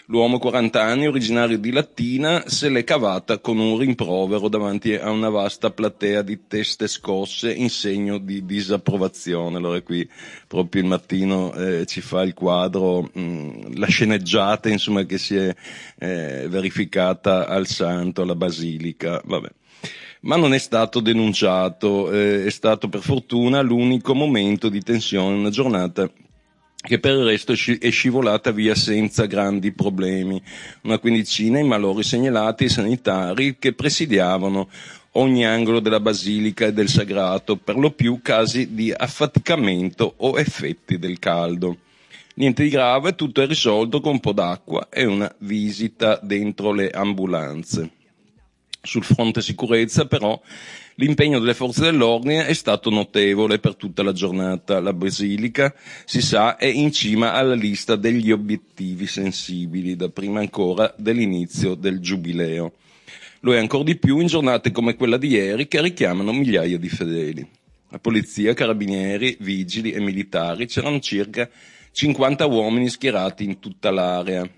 L'uomo, quaranta anni, originario di Latina, se l'è cavata con un rimprovero davanti a una vasta platea di teste scosse in segno di disapprovazione. Allora qui proprio il mattino eh, ci fa il quadro, mh, la sceneggiata insomma che si è eh, verificata al Santo, alla Basilica, vabbè. Ma non è stato denunciato, eh, è stato per fortuna l'unico momento di tensione, una giornata che per il resto è scivolata via senza grandi problemi. Una quindicina i malori segnalati ai sanitari che presidiavano ogni angolo della basilica e del sagrato, per lo più casi di affaticamento o effetti del caldo. Niente di grave, tutto è risolto con un po' d'acqua e una visita dentro le ambulanze. Sul fronte sicurezza, però, l'impegno delle forze dell'ordine è stato notevole per tutta la giornata. La Basilica, si sa, è in cima alla lista degli obiettivi sensibili, da prima ancora dell'inizio del Giubileo. Lo è ancor di più in giornate come quella di ieri, che richiamano migliaia di fedeli. La polizia, carabinieri, vigili e militari, c'erano circa cinquanta uomini schierati in tutta l'area.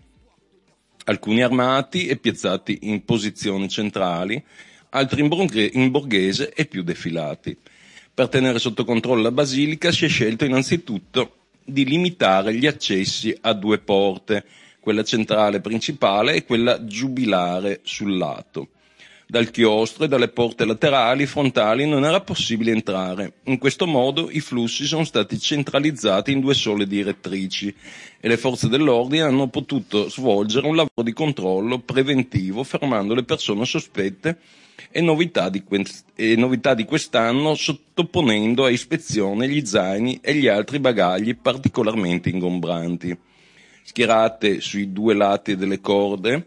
Alcuni armati e piazzati in posizioni centrali, altri in, borghe- in borghese e più defilati. Per tenere sotto controllo la basilica si è scelto innanzitutto di limitare gli accessi a due porte, quella centrale principale e quella giubilare sul lato. Dal chiostro e dalle porte laterali frontali non era possibile entrare. In questo modo i flussi sono stati centralizzati in due sole direttrici e le forze dell'ordine hanno potuto svolgere un lavoro di controllo preventivo fermando le persone sospette e novità di, que- e novità di quest'anno sottoponendo a ispezione gli zaini e gli altri bagagli particolarmente ingombranti. Schierate sui due lati delle corde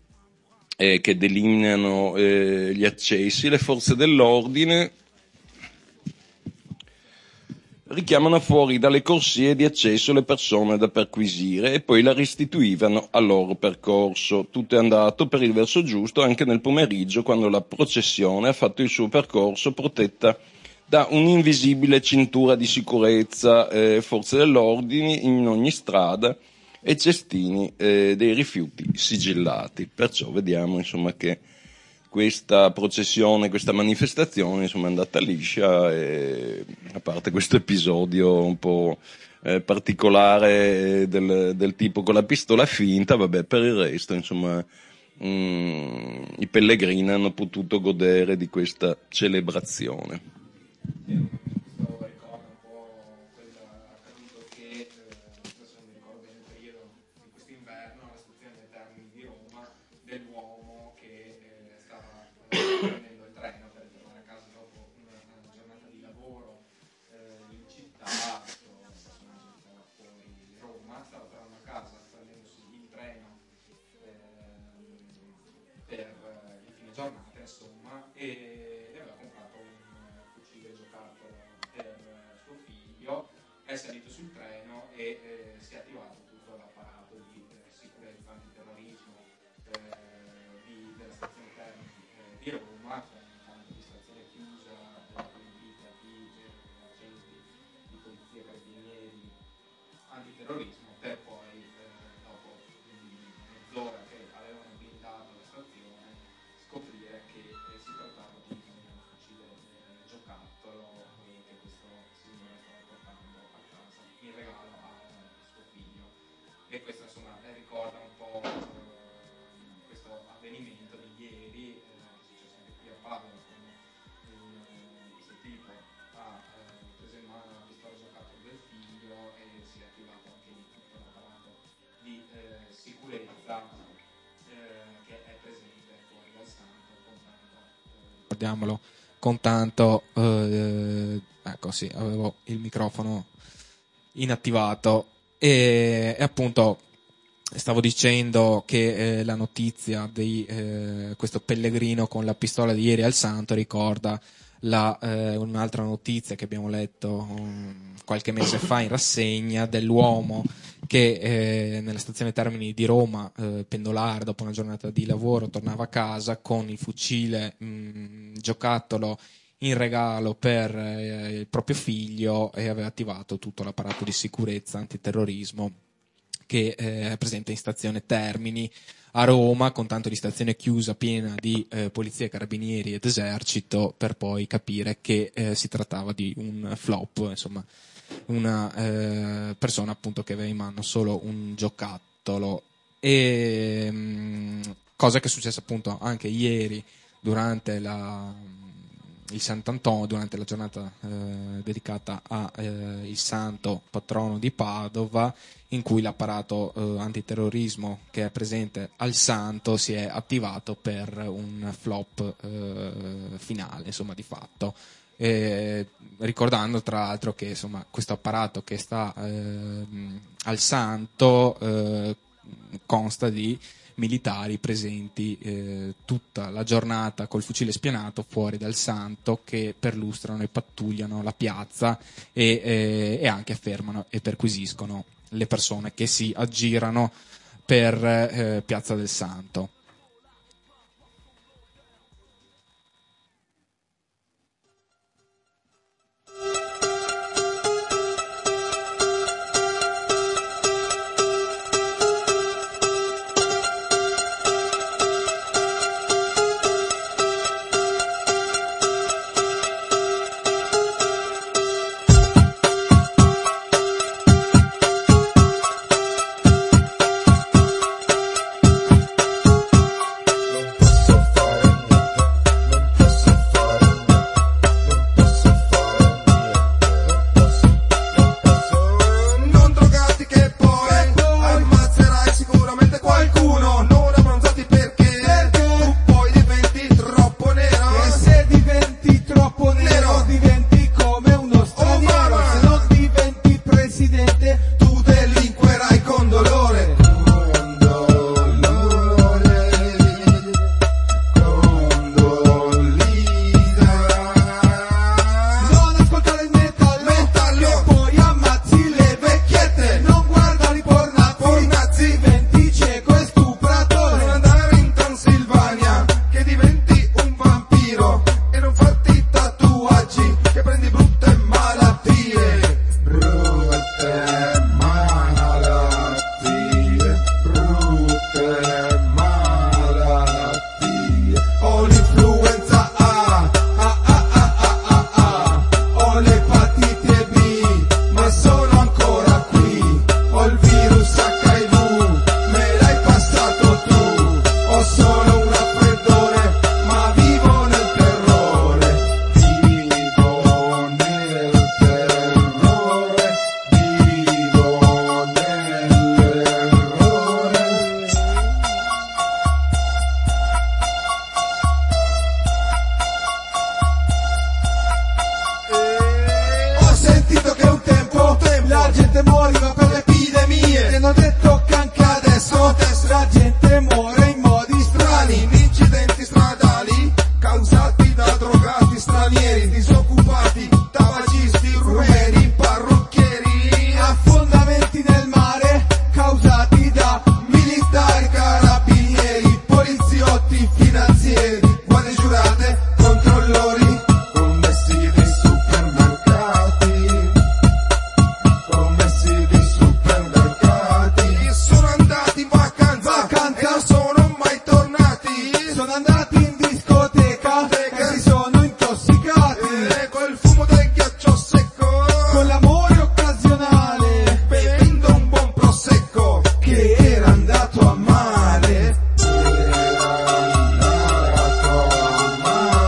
Eh, che delineano eh, gli accessi, le forze dell'ordine richiamano fuori dalle corsie di accesso le persone da perquisire e poi la restituivano al loro percorso. Tutto è andato per il verso giusto anche nel pomeriggio, quando la processione ha fatto il suo percorso protetta da un'invisibile cintura di sicurezza, eh, forze dell'ordine in ogni strada e cestini eh, dei rifiuti sigillati. Perciò vediamo insomma che questa processione, questa manifestazione insomma è andata liscia, e, a parte questo episodio un po' eh, particolare del, del tipo con la pistola finta, vabbè, per il resto insomma mh, i pellegrini hanno potuto godere di questa celebrazione. Prendendo il treno per tornare a casa dopo una, una giornata di lavoro eh, in città, questo personaggio che stava fuori Roma, stava tornando a casa prendendosi il treno eh, per eh, il fine giornata insomma, e, e aveva comprato un fucile giocattolo per eh, suo figlio, è salito sul treno e eh, si è attivato tutto l'apparato di eh, sicurezza antiterrorismo eh, di, della stazione Termini di Roma, con un'amministrazione chiusa, riempita di eh, agenti di polizia, carabinieri, antiterrorismo, per poi eh, dopo mezz'ora che avevano blindato la stazione scoprire che eh, si trattava di un fucile eh, giocattolo e che questo signore stava portando a casa in regalo a eh, suo figlio. E questo insomma ricorda un po' eh, questo avvenimento di ieri. Padova, con eh, questo tipo ha eh, preso in mano la pistola giocattolo del figlio e si è attivato anche lì tutto l'apparato di eh, sicurezza eh, che è presente fuori dal santo con tanto eh, ricordiamolo con tanto eh, ecco sì, avevo il microfono inattivato e, e appunto stavo dicendo che eh, la notizia di eh, questo pellegrino con la pistola di ieri al santo ricorda la, eh, un'altra notizia che abbiamo letto um, qualche mese fa in rassegna dell'uomo che eh, nella stazione Termini di Roma, eh, pendolare dopo una giornata di lavoro, tornava a casa con il fucile mh, giocattolo in regalo per eh, il proprio figlio e aveva attivato tutto l'apparato di sicurezza antiterrorismo che eh, è presente in stazione Termini a Roma, con tanto di stazione chiusa, piena di eh, polizia, carabinieri ed esercito, per poi capire che eh, si trattava di un flop, insomma una eh, persona appunto che aveva in mano solo un giocattolo. E mh, cosa che è successa appunto anche ieri durante la il Sant'Antonio, durante la giornata eh, dedicata al eh, santo patrono di Padova, in cui l'apparato eh, antiterrorismo che è presente al santo si è attivato per un flop eh, finale, insomma, di fatto. Eh, ricordando tra l'altro che insomma questo apparato che sta eh, al santo eh, consta di militari presenti eh, tutta la giornata col fucile spianato fuori dal santo, che perlustrano e pattugliano la piazza e, eh, e anche fermano e perquisiscono le persone che si aggirano per eh, Piazza del Santo. Andato a mare.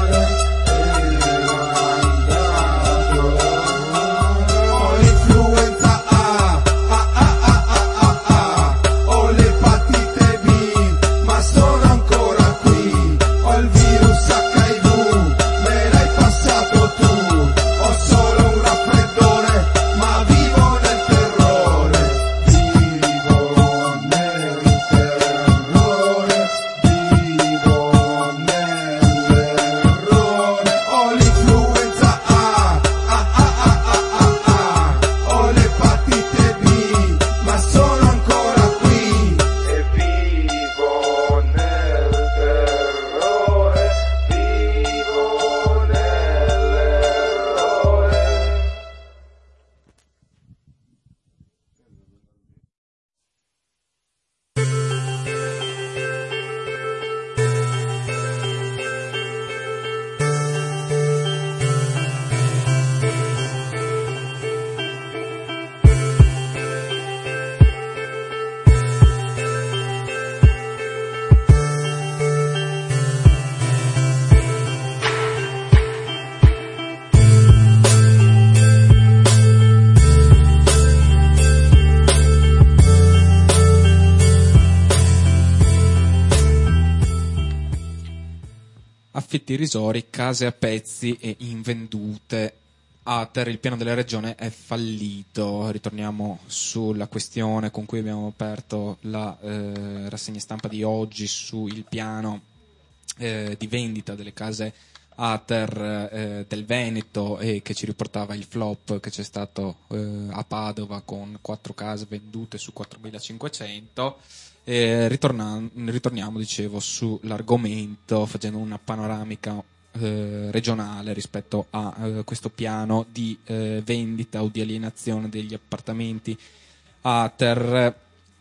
affitti irrisori, case a pezzi e invendute. Ater, il piano della regione è fallito. Ritorniamo sulla questione con cui abbiamo aperto la eh, rassegna stampa di oggi sul piano eh, di vendita delle case Ater eh, del Veneto, e che ci riportava il flop che c'è stato eh, a Padova con quattro case vendute su quattromilacinquecento. Eh, ritorna- ritorniamo, dicevo, sull'argomento facendo una panoramica eh, regionale rispetto a eh, questo piano di eh, vendita o di alienazione degli appartamenti Ater.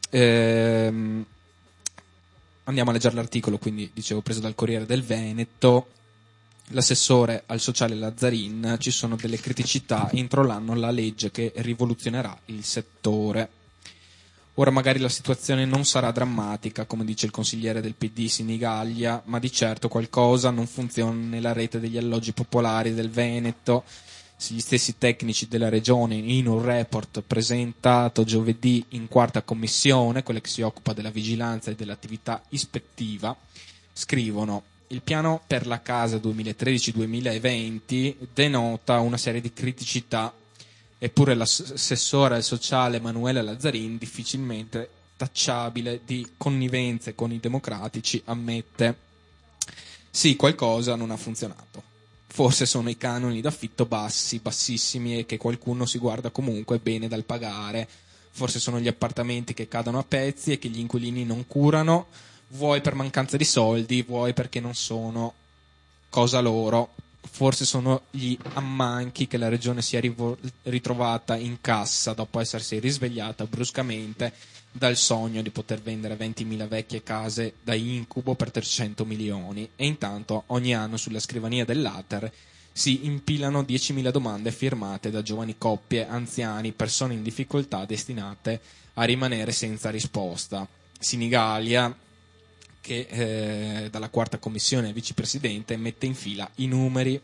Eh, andiamo a leggere l'articolo, quindi dicevo preso dal Corriere del Veneto. L'assessore al sociale Lazzarin: ci sono delle criticità entro l'anno la legge che rivoluzionerà il settore. Ora magari la situazione non sarà drammatica, come dice il consigliere del P D Sinigaglia, ma di certo qualcosa non funziona nella rete degli alloggi popolari del Veneto. Se gli stessi tecnici della regione, in un report presentato giovedì in quarta commissione, quella che si occupa della vigilanza e dell'attività ispettiva, scrivono: il piano per la casa duemilatredici duemilaventi denota una serie di criticità, eppure l'assessore al sociale Emanuele Lazzarin, difficilmente tacciabile di connivenze con i democratici, ammette: sì, qualcosa non ha funzionato. Forse sono i canoni d'affitto bassi, bassissimi, e che qualcuno si guarda comunque bene dal pagare. Forse sono gli appartamenti che cadono a pezzi e che gli inquilini non curano, vuoi per mancanza di soldi, vuoi perché non sono cosa loro. Forse sono gli ammanchi che la regione si è rivo- ritrovata in cassa dopo essersi risvegliata bruscamente dal sogno di poter vendere ventimila vecchie case da incubo per trecento milioni, e intanto ogni anno sulla scrivania dell'Ater si impilano diecimila domande firmate da giovani coppie, anziani, persone in difficoltà destinate a rimanere senza risposta. Sinigaglia, che eh, dalla quarta commissione è vicepresidente, mette in fila i numeri.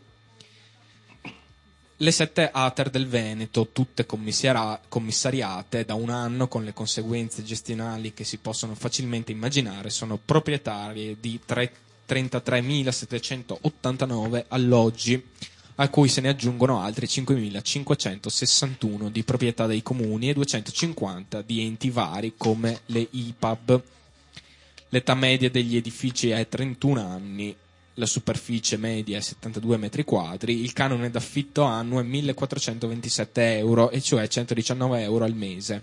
Le sette Ater del Veneto, tutte commissariate da un anno con le conseguenze gestionali che si possono facilmente immaginare, sono proprietarie di trentatremilasettecentottantanove alloggi, a cui se ne aggiungono altri cinquemilacinquecentosessantuno di proprietà dei comuni e duecentocinquanta di enti vari come le I P A B. L'età media degli edifici è trentuno anni, la superficie media è settantadue metri quadri, il canone d'affitto annuo è millequattrocentoventisette euro, e cioè centodiciannove euro al mese.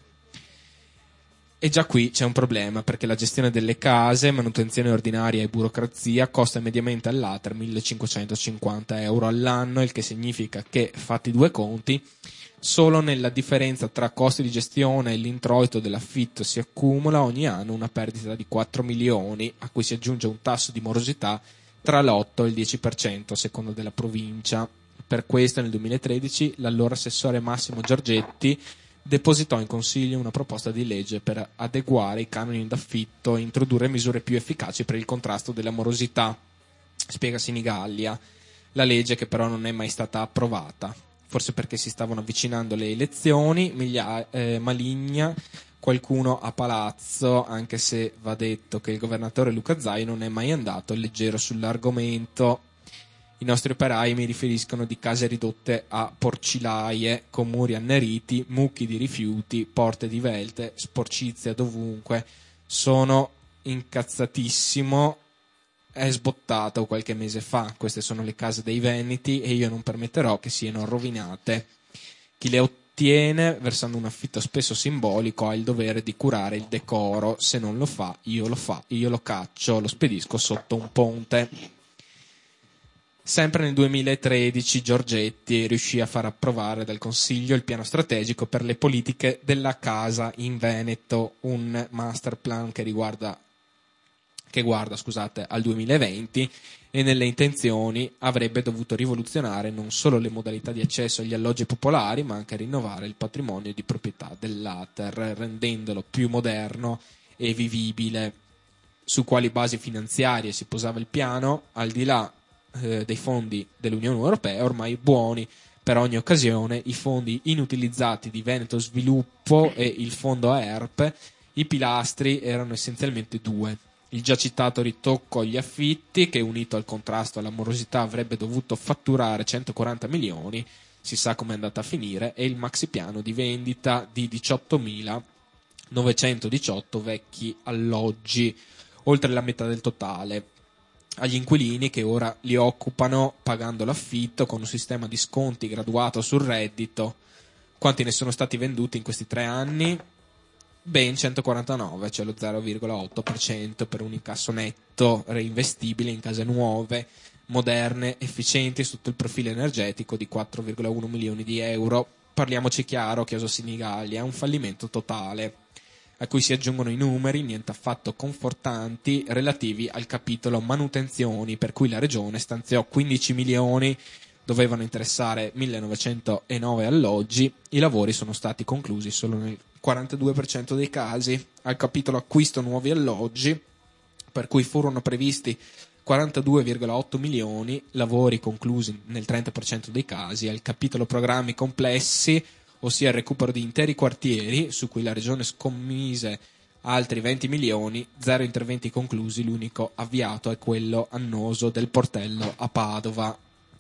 E già qui c'è un problema, perché la gestione delle case, manutenzione ordinaria e burocrazia costa mediamente all'Ater millecinquecentocinquanta euro all'anno, il che significa che, fatti due conti, solo nella differenza tra costi di gestione e l'introito dell'affitto si accumula ogni anno una perdita di quattro milioni, a cui si aggiunge un tasso di morosità tra l'otto e il dieci per cento a seconda della provincia. Per questo nel duemilatredici l'allora assessore Massimo Giorgetti depositò in Consiglio una proposta di legge per adeguare i canoni d'affitto e introdurre misure più efficaci per il contrasto della morosità. Spiega Sinigaglia, la legge che però non è mai stata approvata. Forse perché si stavano avvicinando le elezioni, miglia, eh, maligna qualcuno a palazzo, anche se va detto che il governatore Luca Zaia non è mai andato leggero sull'argomento. I nostri operai mi riferiscono di case ridotte a porcilaie, con muri anneriti, mucchi di rifiuti, porte divelte, sporcizia dovunque. Sono incazzatissimo. È sbottato qualche mese fa. Queste sono le case dei veneti e io non permetterò che siano rovinate. Chi le ottiene, versando un affitto spesso simbolico, ha il dovere di curare il decoro. Se non lo fa, io lo fa, io lo caccio, lo spedisco sotto un ponte. Sempre nel duemilatredici Giorgetti riuscì a far approvare dal Consiglio il piano strategico per le politiche della casa in Veneto, un master plan che riguarda che guarda scusate, al duemilaventi, e nelle intenzioni avrebbe dovuto rivoluzionare non solo le modalità di accesso agli alloggi popolari, ma anche rinnovare il patrimonio di proprietà dell'Ater, rendendolo più moderno e vivibile. Su quali basi finanziarie si posava il piano, al di là eh, dei fondi dell'Unione Europea, ormai buoni per ogni occasione, i fondi inutilizzati di Veneto Sviluppo e il fondo A E R P, i pilastri erano essenzialmente due: Il già citato ritocco agli affitti, che unito al contrasto alla morosità avrebbe dovuto fatturare centoquaranta milioni, si sa come è andata a finire, e il maxi piano di vendita di diciottomilanovecentodiciotto vecchi alloggi, oltre la metà del totale, agli inquilini che ora li occupano pagando l'affitto con un sistema di sconti graduato sul reddito. Quanti ne sono stati venduti in questi tre anni? Ben centoquarantanove, cioè lo zero virgola otto per cento per un incasso netto reinvestibile in case nuove, moderne, efficienti sotto il profilo energetico di quattro virgola uno milioni di euro. Parliamoci chiaro, Chiasso Senigallia è un fallimento totale, a cui si aggiungono i numeri niente affatto confortanti relativi al capitolo manutenzioni, per cui la regione stanziò quindici milioni, dovevano interessare millenovecentonove alloggi, i lavori sono stati conclusi solo nel quarantadue per cento dei casi. Al capitolo acquisto nuovi alloggi, per cui furono previsti quarantadue virgola otto milioni, lavori conclusi nel trenta per cento dei casi. Al capitolo programmi complessi, ossia il recupero di interi quartieri, su cui la regione scommise altri venti milioni, zero interventi conclusi, l'unico avviato è quello annoso del Portello a Padova.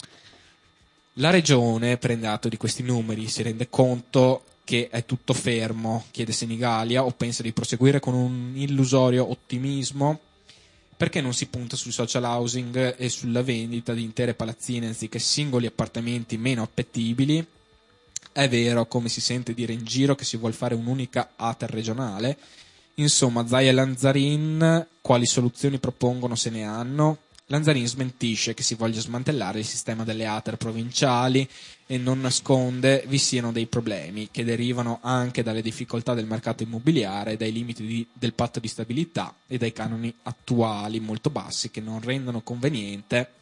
La regione prende atto di questi numeri, si rende conto che è tutto fermo, chiede Senigallia, o pensa di proseguire con un illusorio ottimismo? Perché non si punta sul social housing e sulla vendita di intere palazzine anziché singoli appartamenti meno appetibili? È vero, come si sente dire in giro, che si vuol fare un'unica Ater regionale? Insomma, Zaia e Lanzarin quali soluzioni propongono, se ne hanno? Lanzarin smentisce che si voglia smantellare il sistema delle Ater provinciali e non nasconde vi siano dei problemi che derivano anche dalle difficoltà del mercato immobiliare, dai limiti di, del patto di stabilità e dai canoni attuali molto bassi che non rendono conveniente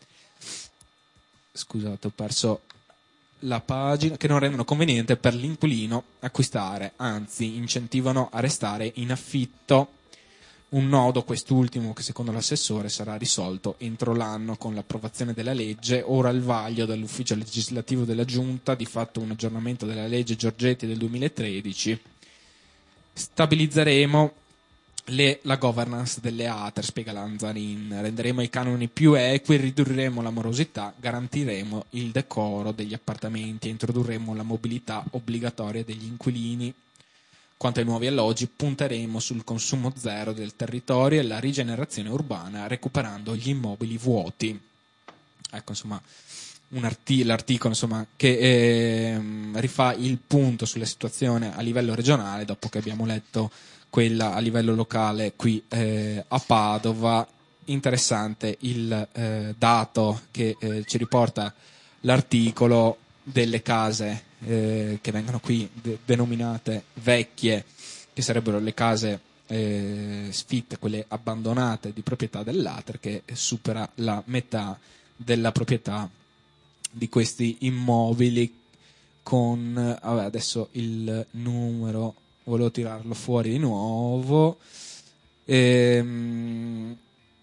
scusate ho perso la pagina che non rendono conveniente per l'inquilino acquistare, anzi incentivano a restare in affitto. Un nodo, quest'ultimo, che secondo l'assessore sarà risolto entro l'anno con l'approvazione della legge, ora al vaglio dall'ufficio legislativo della Giunta, di fatto un aggiornamento della legge Giorgetti del duemilatredici. Stabilizzeremo le, la governance delle Ater, spiega Lanzarin, renderemo i canoni più equi, ridurremo la morosità, garantiremo il decoro degli appartamenti e introdurremo la mobilità obbligatoria degli inquilini. Quanto ai nuovi alloggi, punteremo sul consumo zero del territorio e la rigenerazione urbana, recuperando gli immobili vuoti. Ecco, insomma, un arti- l'articolo insomma, che eh, rifà il punto sulla situazione a livello regionale, dopo che abbiamo letto quella a livello locale qui eh, a Padova. Interessante il eh, dato che eh, ci riporta l'articolo delle case eh, che vengono qui de- denominate vecchie, che sarebbero le case eh, sfitte, quelle abbandonate di proprietà dell'Ater, che supera la metà della proprietà di questi immobili. Con vabbè, adesso il numero volevo tirarlo fuori di nuovo, ehm,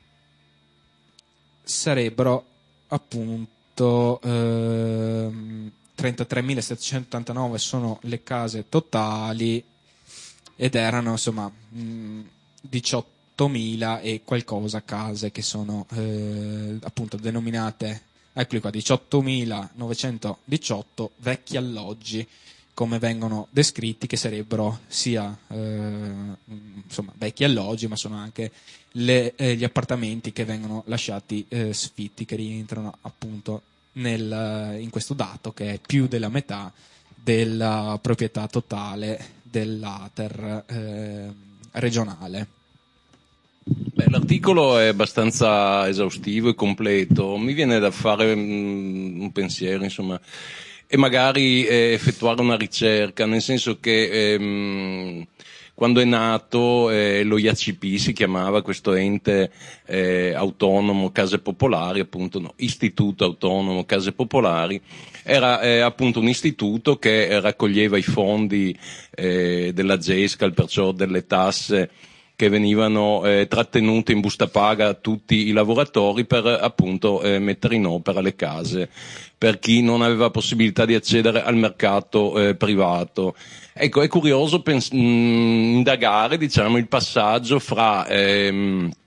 sarebbero appunto ehm, trentatremilasettecentoottantanove sono le case totali ed erano insomma mh, diciottomila e qualcosa case che sono eh, appunto denominate, eccoli qua, diciottomilanovecentodiciotto vecchi alloggi, come vengono descritti, che sarebbero sia eh, insomma vecchi alloggi, ma sono anche le, eh, gli appartamenti che vengono lasciati eh, sfitti, che rientrano appunto nel, in questo dato, che è più della metà della proprietà totale dell'Ater eh, regionale. Beh, l'articolo è abbastanza esaustivo e completo. Mi viene da fare mm, un pensiero, insomma, e magari eh, effettuare una ricerca, nel senso che ehm, quando è nato eh, lo I A C P si chiamava questo ente eh, autonomo Case Popolari, appunto no, Istituto Autonomo Case Popolari, era eh, appunto un istituto che raccoglieva i fondi eh, della GESCAL, perciò delle tasse che venivano eh, trattenute in busta paga a tutti i lavoratori per appunto eh, mettere in opera le case per chi non aveva possibilità di accedere al mercato eh, privato. Ecco, è curioso pens- mh, indagare, diciamo, il passaggio fra ehm,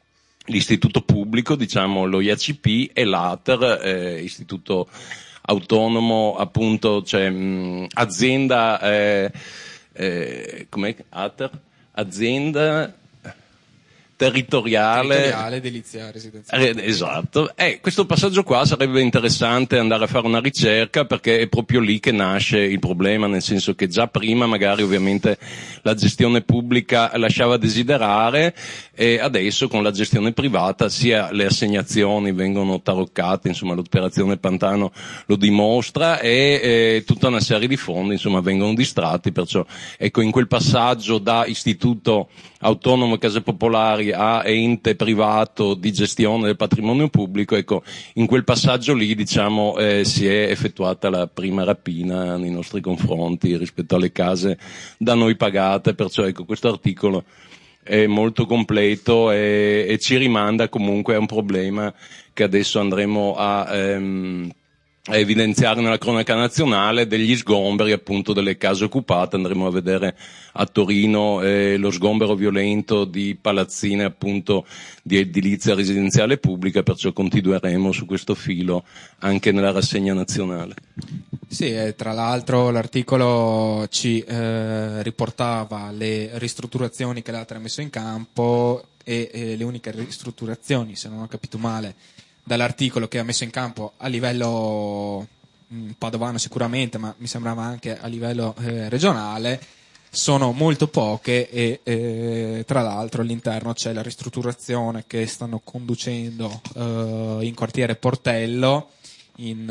l'istituto pubblico, diciamo lo I A C P, e l'Ater, eh, istituto autonomo, appunto, cioè mh, azienda, eh, eh, com'è? Ater? Azienda territoriale, territoriale edilizia residenziale. Eh, esatto. E questo passaggio qua sarebbe interessante andare a fare una ricerca, perché è proprio lì che nasce il problema, nel senso che già prima magari ovviamente la gestione pubblica lasciava desiderare, e adesso con la gestione privata sia le assegnazioni vengono taroccate, insomma l'operazione Pantano lo dimostra, e eh, tutta una serie di fondi insomma vengono distratti. Perciò ecco, in quel passaggio da istituto autonomo case popolari a ente privato di gestione del patrimonio pubblico, ecco, in quel passaggio lì, diciamo, eh, si è effettuata la prima rapina nei nostri confronti rispetto alle case da noi pagate. Perciò ecco, questo articolo è molto completo e, e ci rimanda comunque a un problema che adesso andremo a ehm, a evidenziare nella cronaca nazionale, degli sgomberi appunto delle case occupate. Andremo a vedere a Torino eh, lo sgombero violento di palazzine appunto di edilizia residenziale pubblica, perciò continueremo su questo filo anche nella rassegna nazionale. Sì, e tra l'altro l'articolo ci eh, riportava le ristrutturazioni che l'Ater ha messo in campo, e, e le uniche ristrutturazioni, se non ho capito male, dall'articolo che ha messo in campo a livello mh, padovano sicuramente, ma mi sembrava anche a livello eh, regionale, sono molto poche, e eh, tra l'altro all'interno c'è la ristrutturazione che stanno conducendo eh, in quartiere Portello, in,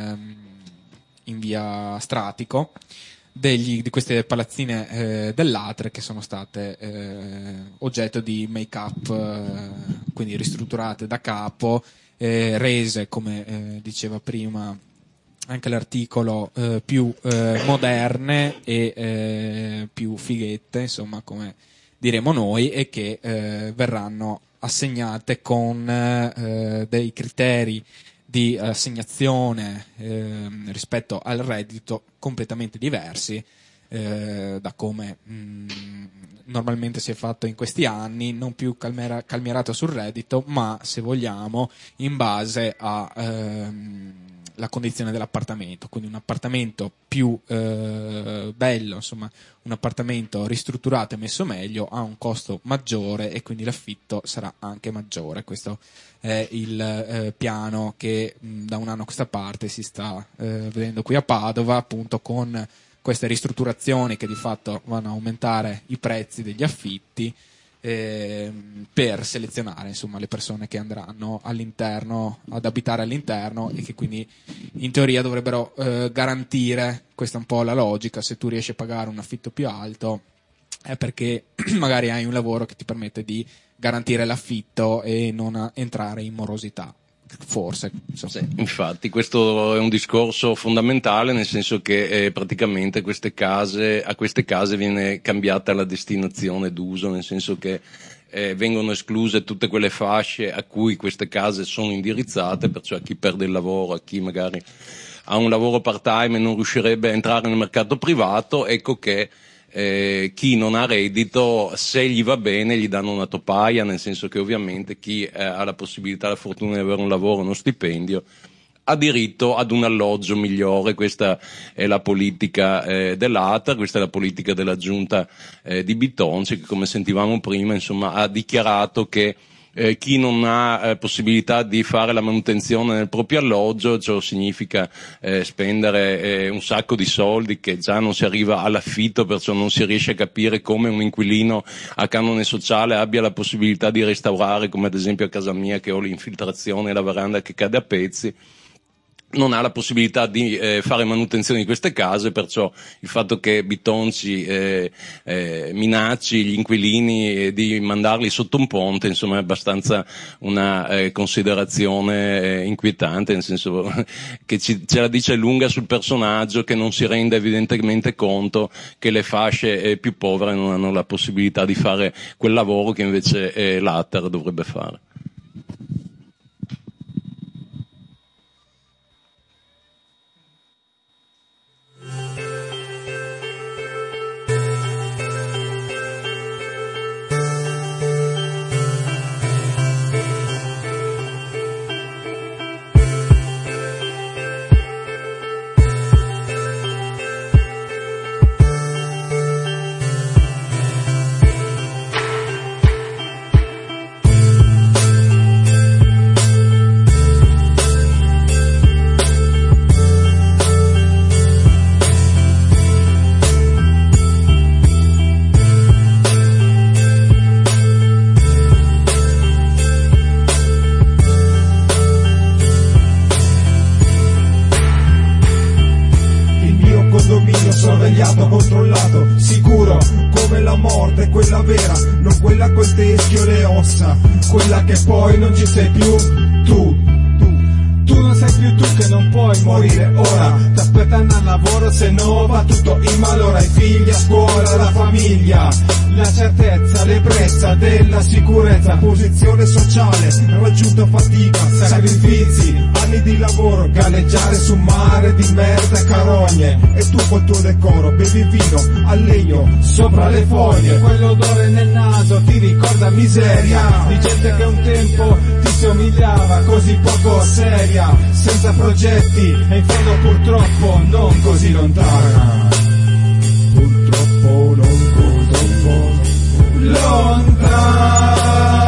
eh, in via Stratico, degli, di queste palazzine eh, dell'Ater che sono state eh, oggetto di make-up, eh, quindi ristrutturate da capo, Eh, rese, come eh, diceva prima anche l'articolo, eh, più eh, moderne e eh, più fighette, insomma, come diremo noi, e che eh, verranno assegnate con eh, dei criteri di assegnazione eh, rispetto al reddito completamente diversi eh, da come mh, normalmente si è fatto in questi anni, non più calmera, calmierato sul reddito, ma, se vogliamo, in base a ehm, la condizione dell'appartamento. Quindi un appartamento più eh, bello, insomma un appartamento ristrutturato e messo meglio, ha un costo maggiore, e quindi l'affitto sarà anche maggiore. Questo è il eh, piano che mh, da un anno a questa parte si sta eh, vedendo qui a Padova, appunto con queste ristrutturazioni che di fatto vanno a aumentare i prezzi degli affitti eh, per selezionare, insomma, le persone che andranno all'interno, ad abitare all'interno, e che quindi in teoria dovrebbero eh, garantire, questa è un po' la logica, se tu riesci a pagare un affitto più alto è perché magari hai un lavoro che ti permette di garantire l'affitto e non entrare in morosità. Forse, sì, infatti questo è un discorso fondamentale, nel senso che eh, praticamente queste case, a queste case viene cambiata la destinazione d'uso, nel senso che eh, vengono escluse tutte quelle fasce a cui queste case sono indirizzate, perciò a chi perde il lavoro, a chi magari ha un lavoro part-time e non riuscirebbe a entrare nel mercato privato. Ecco che Eh, chi non ha reddito, se gli va bene, gli danno una topaia, nel senso che ovviamente chi eh, ha la possibilità, la fortuna di avere un lavoro, uno stipendio, ha diritto ad un alloggio migliore. Questa è la politica eh, dell'Ater, questa è la politica della giunta eh, di Bitonci, che, come sentivamo prima, insomma, ha dichiarato che Eh, chi non ha eh, possibilità di fare la manutenzione nel proprio alloggio, ciò significa eh, spendere eh, un sacco di soldi, che già non si arriva all'affitto, perciò non si riesce a capire come un inquilino a canone sociale abbia la possibilità di restaurare, come ad esempio a casa mia che ho l'infiltrazione e la veranda che cade a pezzi. Non ha la possibilità di eh, fare manutenzione di queste case, perciò il fatto che Bitonci eh, eh, minacci gli inquilini eh, di mandarli sotto un ponte, insomma, è abbastanza una eh, considerazione eh, inquietante, nel senso che ci, ce la dice lunga sul personaggio, che non si rende evidentemente conto che le fasce eh, più povere non hanno la possibilità di fare quel lavoro che invece eh, l'Ater dovrebbe fare. come la morte, quella vera, non quella col teschio e le ossa, quella che poi non ci sei più tu. Tu non sei più tu che non puoi morire ora, t'aspettano al lavoro se no va tutto in malora, i figli a scuola, la famiglia, la certezza, l'ebbrezza della sicurezza, posizione sociale, raggiunta fatica, sacrifici, anni di lavoro, galleggiare su un mare di merda e carogne, e tu col tuo decoro bevi vino al legno sopra le foglie, quell'odore nel naso ti ricorda miseria, di gente che un tempo ti somigliava così poco seria, senza progetti e in fondo purtroppo non così lontana, purtroppo non così lontano.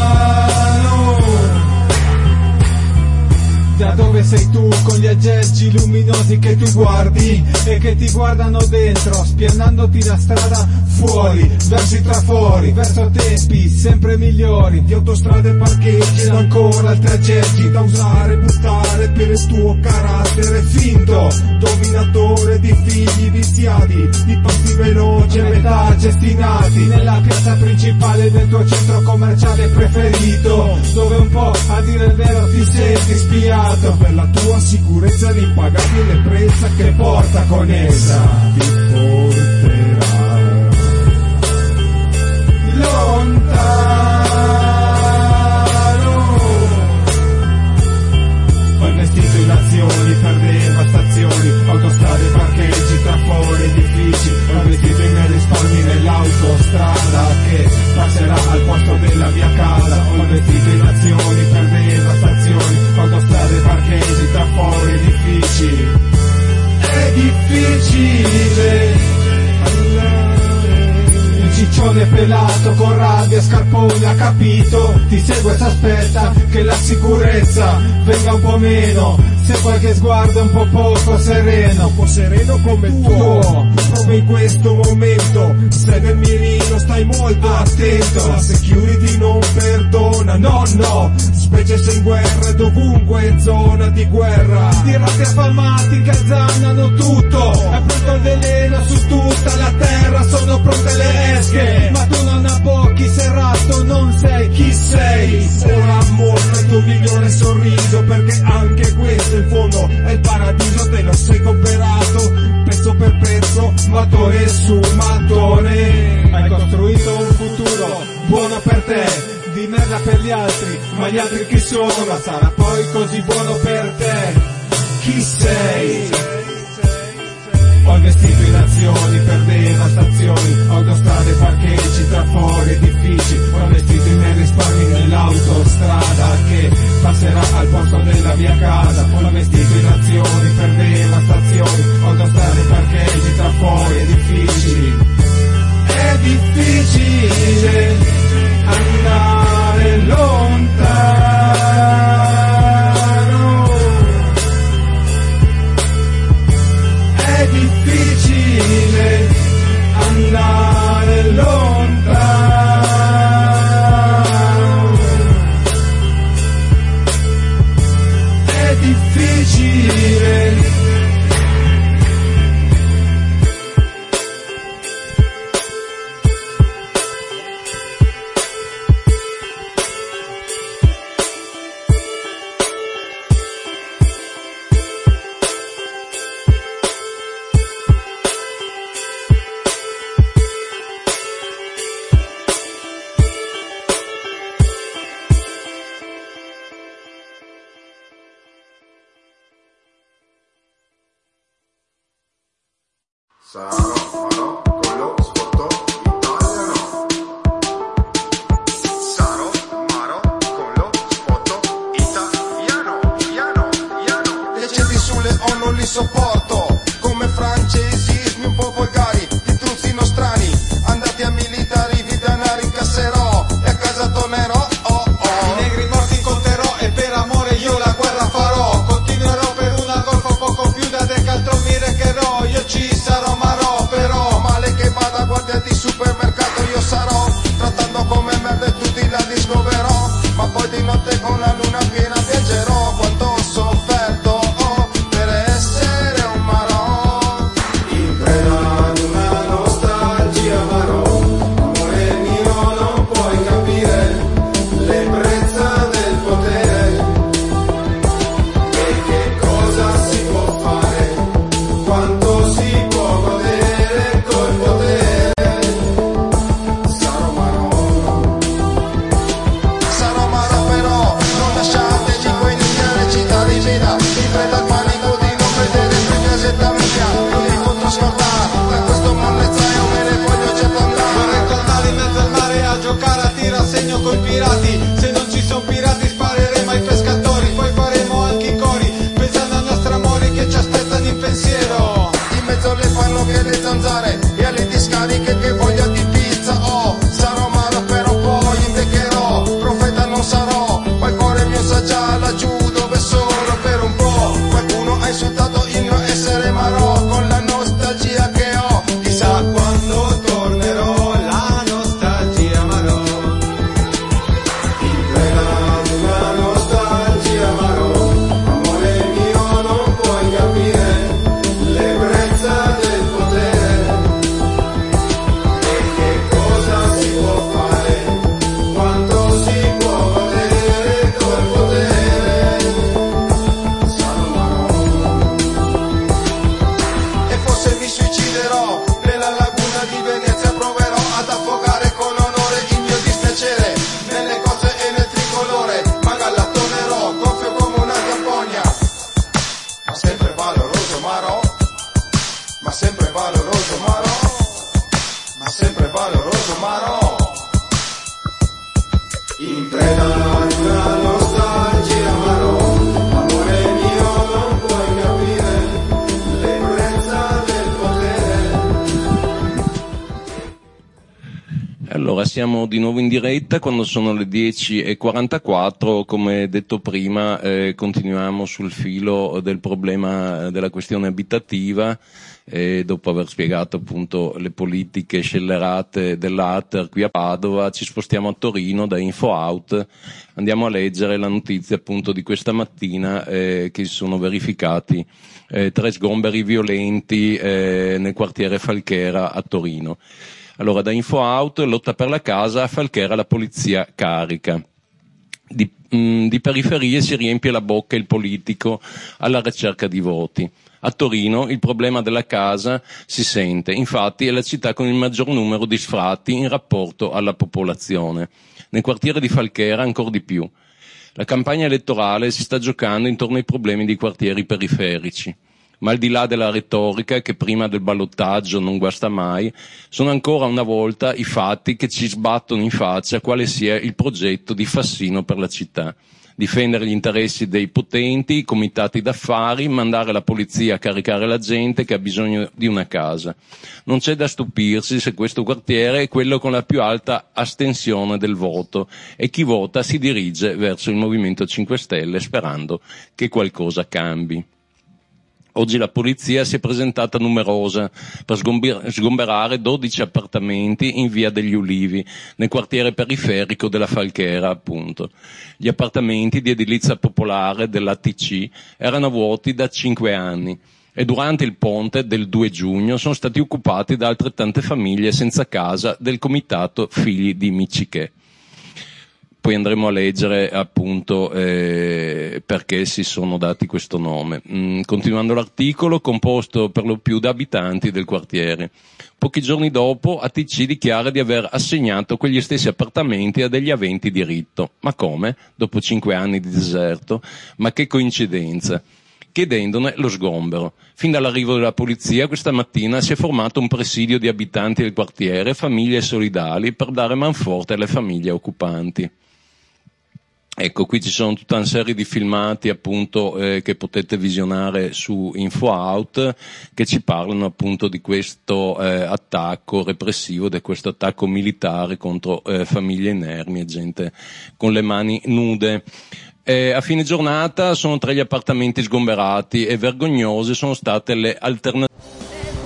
Da dove sei tu con gli aggeggi luminosi che tu guardi e che ti guardano dentro, spianandoti la strada fuori, verso i trafori, verso tempi sempre migliori, di autostrade e parcheggi ed ancora altri aggeggi da usare e buttare per il tuo carattere finto, dominatore di figli viziati, di passi veloci e metà gestinati, nella piazza principale del tuo centro commerciale preferito, dove un po' a dire il vero ti senti spiato per la tua sicurezza, l'impagabile presa che porta con essa, ti porterà lontano. Poi vestito in azioni per devastazioni, autostrade, parcheggi, trafori, edifici, poi vestito in risparmi nell'autostrada che passerà al posto della mia casa, poi vestito in azioni per devastazioni, autostrade, parcheggi, trafori, edifici. È difficile ciccione pelato con rabbia e scarpone ha capito, ti segue e s'aspetta che la sicurezza venga un po' meno, se qualche sguardo è un po' poco sereno, un po' sereno come il tuo, proprio in questo momento sei nel mirino, stai molto attento, la security non perdona, no no, specie se in guerra ed ovunque è zona di guerra, di rati affamati che azzannano tutto, è pronto il veleno su tutta la terra, sono pronte le esche, ma tu non abbocchi, serrato non sei chi sei, ora mostra il tuo migliore sorriso, perché anche questo in fondo è il paradiso, te lo sei comperato, pezzo per pezzo, mattone su mattone, hai costruito un futuro buono per te, di merda per gli altri, ma gli altri chi sono? Ma sarà poi così buono per te, chi sei? Ho vestito in azioni per devastazioni, autostrade, parcheggi, trafori, edifici, ho vestito i miei risparmi nell'autostrada che passerà al posto della mia casa, ho vestito in azioni per devastazioni, autostrade, parcheggi, trafori, edifici. È difficile andare lontano, è difficile andare lontano, è difficile. Sarò Marocco, sotto italiano. Sarò Marocco, sotto italiano. Iano, iano. Le accenti sulle O non li sopporto, come francesismi un po' volgari, di truzzi nostrani, andati a militari, vi danari incasserò e a casa tornerò. Oh, oh. I negri morti conterò e per amore io la guerra farò, continuerò per una golfa poco più da decaltro mi recherò, io ci sarò Marò però, male che vada guardia di supermercato io sarò, trattando come merda e tutti la discoverò, ma poi di notte con la luna piena viaggerò, quanto ho sofferto oh, per essere un Marò in preda. suicida, in preda al panico di non vedere più casetta mia, non mi potrò scordare, da questo monnezzaio me ne voglio certo andare. Vorrei tornare in mezzo al mare a giocare a tiro a segno coi pirati, se non ci sono pirati spareremo ai pescatori, poi faremo anche i cori, pensando ai nostri amori che ci aspettano in pensiero. In mezzo alle pannocchie e le zanzare, e alle discariche che voglia di pizza, oh, sarò malo però poi invecchierò, profeta non sarò, poi il cuore mio sa già laggiù dove sono per un po', qualcuno ha insultato il mio essere marò, con la nostalgia che ho, chissà quando tornerò, la nostalgia marò, in preda ad una nostalgia marò, amore mio non puoi capire l'ebbrezza del potere, e che cosa si può fare, quanto si può godere col potere, sarò marò. E forse mi suiciderò, nella laguna di Venezia proverò ad affogare con onore il mio dispiacere, nelle cose e nel tricolore, ma gallattonerò, gonfio come una campagna, ma sempre valoroso marò, ma sempre valoroso marò, ma sempre valoroso marò, in preda ad una nostalgia marò, amore mio non puoi capire l'ebbrezza del potere. Allora, siamo di nuovo in diretta quando sono le dieci e quarantaquattro, come detto prima, eh, continuiamo sul filo del problema della questione abitativa, eh, dopo aver spiegato appunto le politiche scellerate dell'A T E R qui a Padova, ci spostiamo a Torino da InfoOut, andiamo a leggere la notizia appunto di questa mattina, eh, che si sono verificati eh, tre sgomberi violenti eh, nel quartiere Falchera a Torino. Allora, da InfoOut, lotta per la casa, a Falchera la polizia carica. Di, mh, di periferie si riempie la bocca il politico alla ricerca di voti. A Torino il problema della casa si sente, infatti è la città con il maggior numero di sfratti in rapporto alla popolazione. Nel quartiere di Falchera ancor di più. La campagna elettorale si sta giocando intorno ai problemi dei quartieri periferici. Ma al di là della retorica, che prima del ballottaggio non guasta mai, sono ancora una volta i fatti che ci sbattono in faccia quale sia il progetto di Fassino per la città. Difendere gli interessi dei potenti, i comitati d'affari, mandare la polizia a caricare la gente che ha bisogno di una casa. Non c'è da stupirsi se questo quartiere è quello con la più alta astensione del voto e chi vota si dirige verso il Movimento cinque Stelle sperando che qualcosa cambi. Oggi la polizia si è presentata numerosa per sgomberare dodici appartamenti in via degli Ulivi, nel quartiere periferico della Falchera, appunto. Gli appartamenti di edilizia popolare dell'A T C erano vuoti da cinque anni e durante il ponte del due giugno sono stati occupati da altrettante famiglie senza casa del comitato Figli di Miccichè. Poi andremo a leggere appunto eh, perché si sono dati questo nome. Mm, continuando l'articolo, composto per lo più da abitanti del quartiere. Pochi giorni dopo A T C dichiara di aver assegnato quegli stessi appartamenti a degli aventi diritto. Ma come? Dopo cinque anni di deserto? Ma che coincidenza! Chiedendone lo sgombero. Fin dall'arrivo della polizia questa mattina si è formato un presidio di abitanti del quartiere, famiglie solidali, per dare manforte alle famiglie occupanti. Ecco, qui ci sono tutta una serie di filmati appunto eh, che potete visionare su InfoOut che ci parlano appunto di questo eh, attacco repressivo, di questo attacco militare contro eh, famiglie inermi e gente con le mani nude. Eh, a fine giornata sono tre gli appartamenti sgomberati e vergognose sono state le alternative.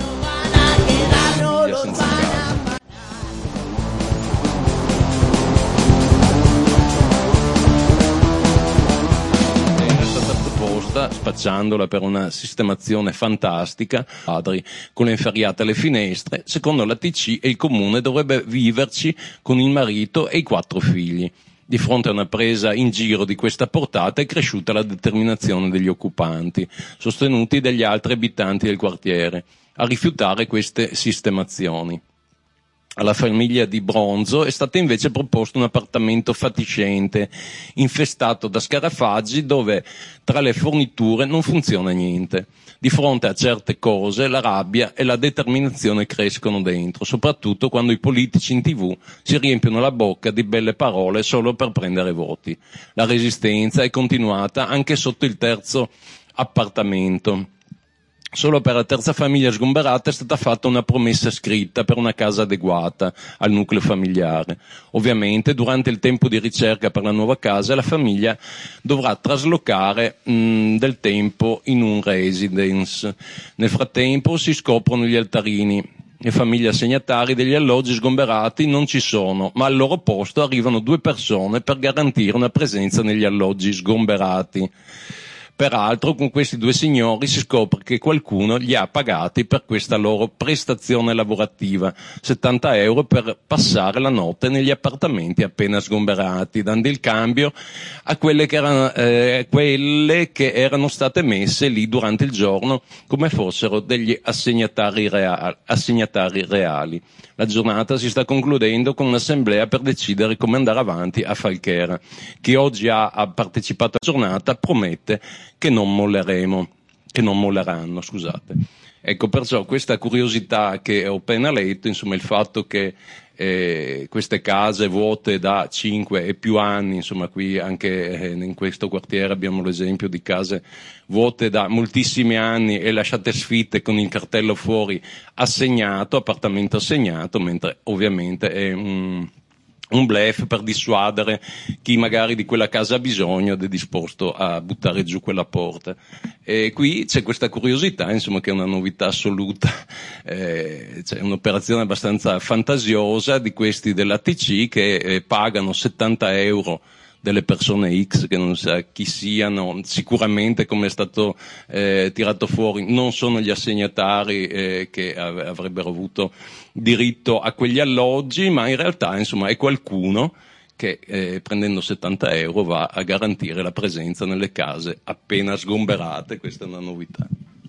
Spacciandola per una sistemazione fantastica, padri con le inferriate alle finestre, secondo l'A T C e il comune dovrebbe viverci con il marito e i quattro figli. Di fronte a una presa in giro di questa portata è cresciuta la determinazione degli occupanti, sostenuti dagli altri abitanti del quartiere, a rifiutare queste sistemazioni. alla famiglia di Bronzo è stato invece proposto un appartamento fatiscente, infestato da scarafaggi, dove tra le forniture non funziona niente. Di fronte a certe cose la rabbia e la determinazione crescono dentro, soprattutto quando i politici in tivù si riempiono la bocca di belle parole solo per prendere voti. La resistenza è continuata anche sotto il terzo appartamento. Solo per la terza famiglia sgomberata è stata fatta una promessa scritta per una casa adeguata al nucleo familiare. Ovviamente, durante il tempo di ricerca per la nuova casa, la famiglia dovrà traslocare mh, del tempo in un residence. Nel frattempo si scoprono gli altarini. Le famiglie assegnatari degli alloggi sgomberati non ci sono, ma al loro posto arrivano due persone per garantire una presenza negli alloggi sgomberati. Peraltro con questi due signori si scopre che qualcuno li ha pagati per questa loro prestazione lavorativa, settanta euro per passare la notte negli appartamenti appena sgomberati, dando il cambio a quelle che erano, eh, quelle che erano state messe lì durante il giorno come fossero degli assegnatari reali. assegnatari reali. La giornata si sta concludendo con un'assemblea per decidere come andare avanti a Falchera. Chi oggi ha, ha partecipato alla giornata promette che non molleremo, che non molleranno, scusate. Ecco, perciò questa curiosità che ho appena letto, insomma il fatto che eh, queste case vuote da cinque e più anni, insomma qui anche eh, in questo quartiere abbiamo l'esempio di case vuote da moltissimi anni e lasciate sfitte con il cartello fuori assegnato, appartamento assegnato, mentre ovviamente è un, un bluff per dissuadere chi magari di quella casa ha bisogno ed è disposto a buttare giù quella porta. E qui c'è questa curiosità, insomma, che è una novità assoluta, eh, c'è un'operazione abbastanza fantasiosa di questi dell'A T C che eh, pagano settanta euro delle persone X, che non sa chi siano, sicuramente, come è stato eh, tirato fuori, non sono gli assegnatari eh, che av- avrebbero avuto diritto a quegli alloggi, ma in realtà insomma è qualcuno che eh, prendendo settanta euro va a garantire la presenza nelle case appena sgomberate. Questa è una novità.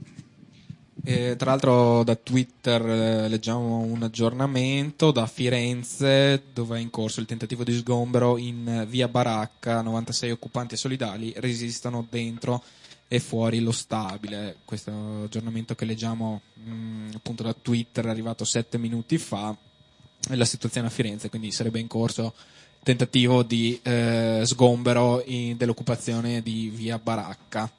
E, tra l'altro da Twitter eh, leggiamo un aggiornamento da Firenze, dove è in corso il tentativo di sgombero in via Baracca. novantasei occupanti e solidali resistono dentro e fuori lo stabile. Questo aggiornamento che leggiamo mh, appunto da Twitter è arrivato sette minuti fa. È la situazione a Firenze, quindi sarebbe in corso tentativo di eh, sgombero in, dell'occupazione di via Baracca.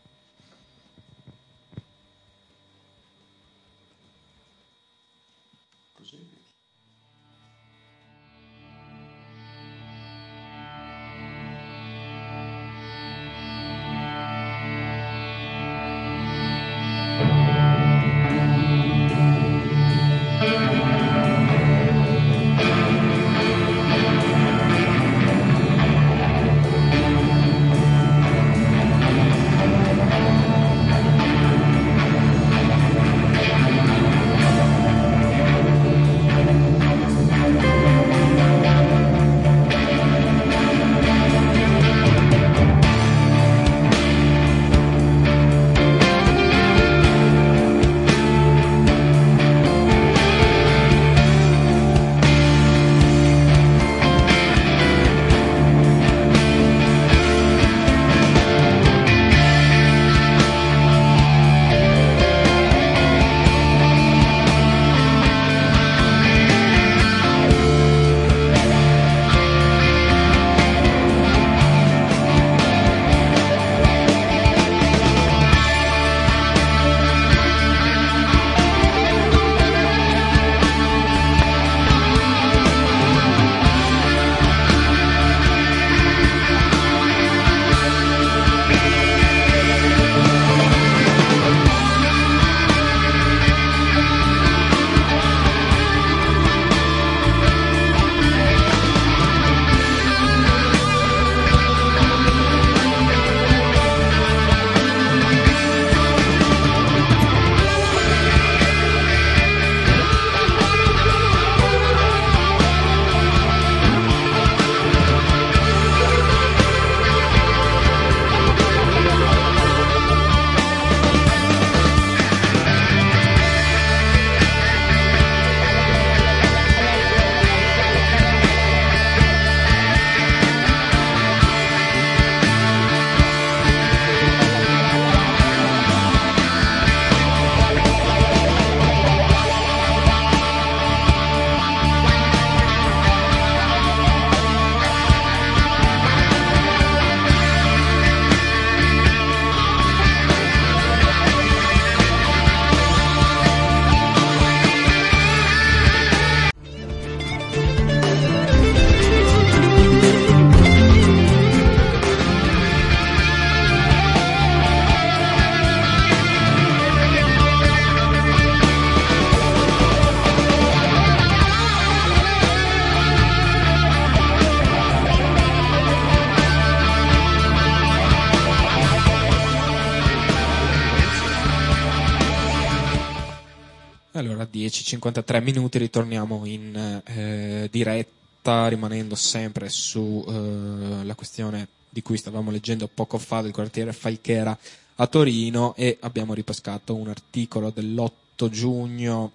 Allora, dieci e cinquantatré minuti, ritorniamo in eh, diretta, rimanendo sempre su eh, la questione di cui stavamo leggendo poco fa del quartiere Falchera a Torino, e abbiamo ripescato un articolo dell'otto giugno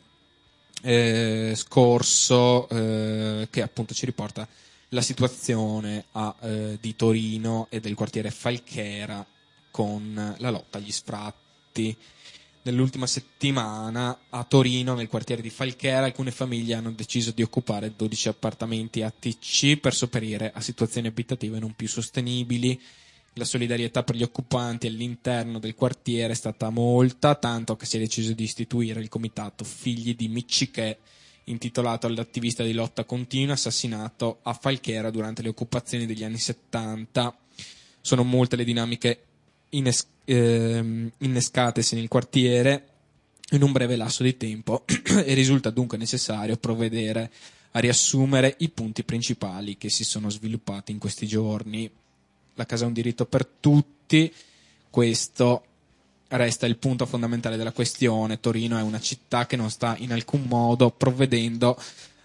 eh, scorso eh, che appunto ci riporta la situazione a, eh, di Torino e del quartiere Falchera con la lotta agli sfratti. Nell'ultima settimana a Torino, nel quartiere di Falchera, alcune famiglie hanno deciso di occupare dodici appartamenti A T C per sopperire a situazioni abitative non più sostenibili. La solidarietà per gli occupanti all'interno del quartiere è stata molta, tanto che si è deciso di istituire il comitato Figli di Miccichè, intitolato all'attivista di lotta continua assassinato a Falchera durante le occupazioni degli anni settanta. Sono molte le dinamiche Ines- ehm, innescatesi nel quartiere in un breve lasso di tempo e risulta dunque necessario provvedere a riassumere i punti principali che si sono sviluppati in questi giorni. La casa è un diritto per tutti, questo resta il punto fondamentale della questione. Torino è una città che non sta in alcun modo provvedendo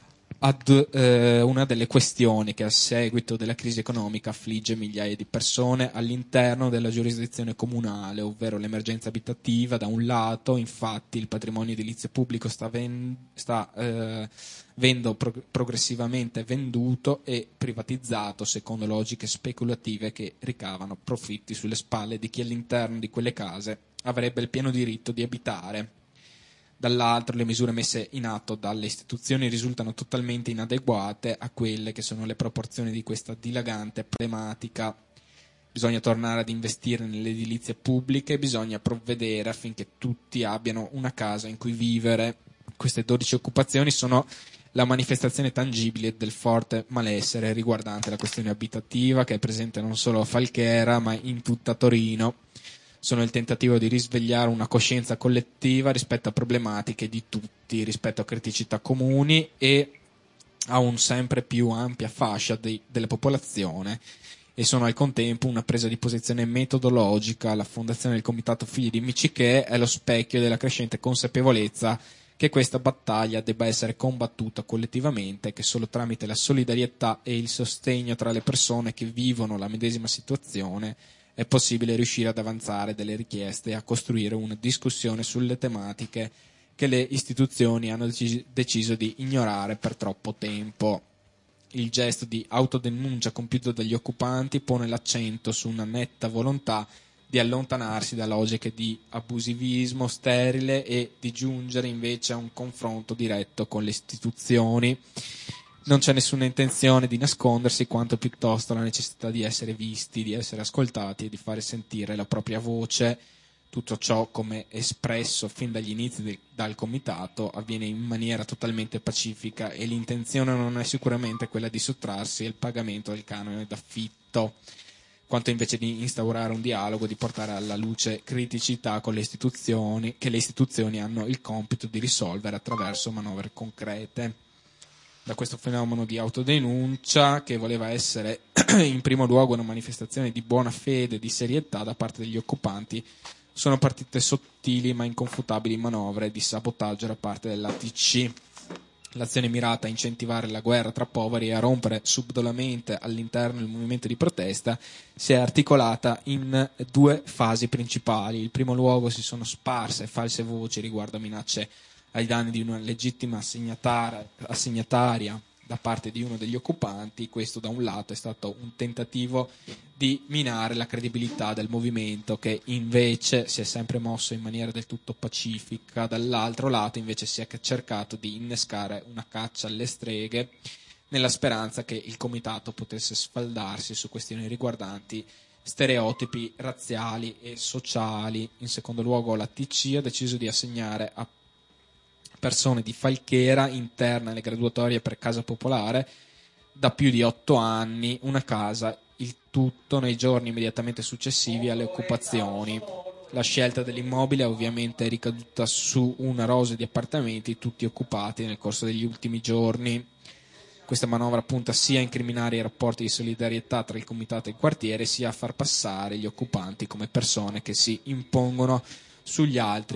ad eh, una delle questioni che a seguito della crisi economica affligge migliaia di persone all'interno della giurisdizione comunale, ovvero l'emergenza abitativa. Da un lato, infatti, il patrimonio edilizio pubblico sta, ven- sta eh, vendo pro- progressivamente venduto e privatizzato secondo logiche speculative che ricavano profitti sulle spalle di chi all'interno di quelle case avrebbe il pieno diritto di abitare. Dall'altro, le misure messe in atto dalle istituzioni risultano totalmente inadeguate a quelle che sono le proporzioni di questa dilagante problematica. Bisogna tornare ad investire nelle edilizie pubbliche, bisogna provvedere affinché tutti abbiano una casa in cui vivere. Queste dodici occupazioni sono la manifestazione tangibile del forte malessere riguardante la questione abitativa, che è presente non solo a Falchera ma in tutta Torino. Sono il tentativo di risvegliare una coscienza collettiva rispetto a problematiche di tutti, rispetto a criticità comuni e a un sempre più ampia fascia de- della popolazione, e sono al contempo una presa di posizione metodologica. La fondazione del Comitato Figli di Miccichè è lo specchio della crescente consapevolezza che questa battaglia debba essere combattuta collettivamente, che solo tramite la solidarietà e il sostegno tra le persone che vivono la medesima situazione è possibile riuscire ad avanzare delle richieste e a costruire una discussione sulle tematiche che le istituzioni hanno deciso di ignorare per troppo tempo. Il gesto di autodenuncia compiuto dagli occupanti pone l'accento su una netta volontà di allontanarsi da logiche di abusivismo sterile e di giungere invece a un confronto diretto con le istituzioni. Non c'è nessuna intenzione di nascondersi, quanto piuttosto la necessità di essere visti, di essere ascoltati e di fare sentire la propria voce. Tutto ciò, come espresso fin dagli inizi de- dal comitato, avviene in maniera totalmente pacifica e l'intenzione non è sicuramente quella di sottrarsi al pagamento del canone d'affitto, quanto invece di instaurare un dialogo, di portare alla luce criticità con le istituzioni, che le istituzioni hanno il compito di risolvere attraverso manovre concrete. Da questo fenomeno di autodenuncia, che voleva essere in primo luogo una manifestazione di buona fede e di serietà da parte degli occupanti, sono partite sottili ma inconfutabili manovre di sabotaggio da parte dell'A T C. L'azione mirata a incentivare la guerra tra poveri e a rompere subdolamente all'interno del movimento di protesta si è articolata in due fasi principali. In primo luogo si sono sparse false voci riguardo a minacce ai danni di una legittima assegnataria da parte di uno degli occupanti. Questo da un lato è stato un tentativo di minare la credibilità del movimento, che invece si è sempre mosso in maniera del tutto pacifica. Dall'altro lato invece si è cercato di innescare una caccia alle streghe nella speranza che il comitato potesse sfaldarsi su questioni riguardanti stereotipi razziali e sociali. In secondo luogo l'A T C ha deciso di assegnare a persone di Falchera interna alle graduatorie per casa popolare da più di otto anni una casa, il tutto nei giorni immediatamente successivi alle occupazioni. La scelta dell'immobile è ovviamente ricaduta su una rose di appartamenti tutti occupati nel corso degli ultimi giorni. Questa manovra punta sia a incriminare i rapporti di solidarietà tra il comitato e il quartiere, sia a far passare gli occupanti come persone che si impongono sugli altri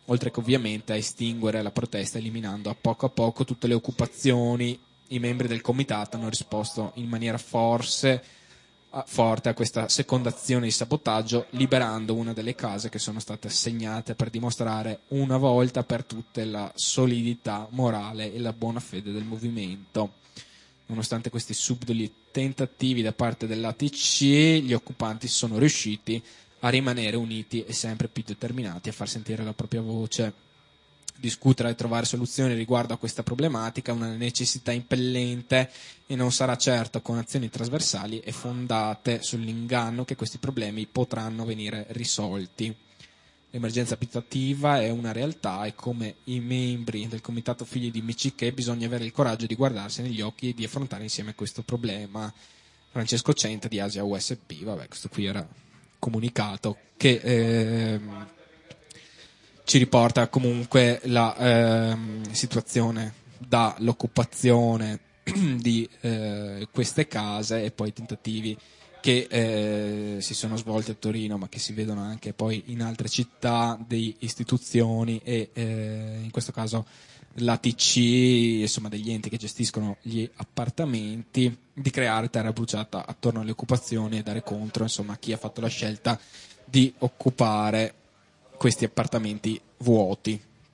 oltre che ovviamente a estinguere la protesta eliminando a poco a poco tutte le occupazioni. I membri del comitato hanno risposto in maniera forse forte a questa seconda azione di sabotaggio, liberando una delle case che sono state assegnate per dimostrare una volta per tutte la solidità morale e la buona fede del movimento. Nonostante questi subdoli tentativi da parte dell'A T C, gli occupanti sono riusciti a rimanere uniti e sempre più determinati a far sentire la propria voce. Discutere e trovare soluzioni riguardo a questa problematica è una necessità impellente e non sarà certo con azioni trasversali e fondate sull'inganno che questi problemi potranno venire risolti. L'emergenza abitativa è una realtà e come i membri del comitato figli di Michiché bisogna avere il coraggio di guardarsi negli occhi e di affrontare insieme questo problema. Francesco Centa di Asia U S P, vabbè, questo qui era comunicato che eh, ci riporta comunque la eh, situazione dall'occupazione di eh, queste case e poi i tentativi che eh, si sono svolti a Torino ma che si vedono anche poi in altre città di istituzioni e eh, in questo caso l'A T C, insomma degli enti che gestiscono gli appartamenti, di creare terra bruciata attorno alle occupazioni e dare contro insomma a chi ha fatto la scelta di occupare questi appartamenti vuoti.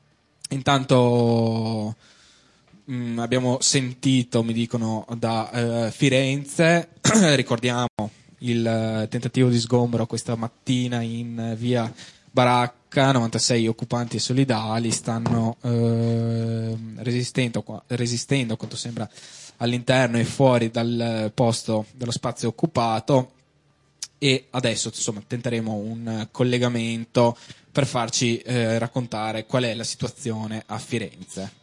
Intanto mh, abbiamo sentito, mi dicono, da eh, Firenze, ricordiamo il eh, tentativo di sgombero questa mattina in eh, via Baracca, novantasei occupanti e solidali stanno eh, resistendo, resistendo a quanto sembra all'interno e fuori dal posto, dello spazio occupato, e adesso insomma tenteremo un collegamento per farci eh, raccontare qual è la situazione a Firenze.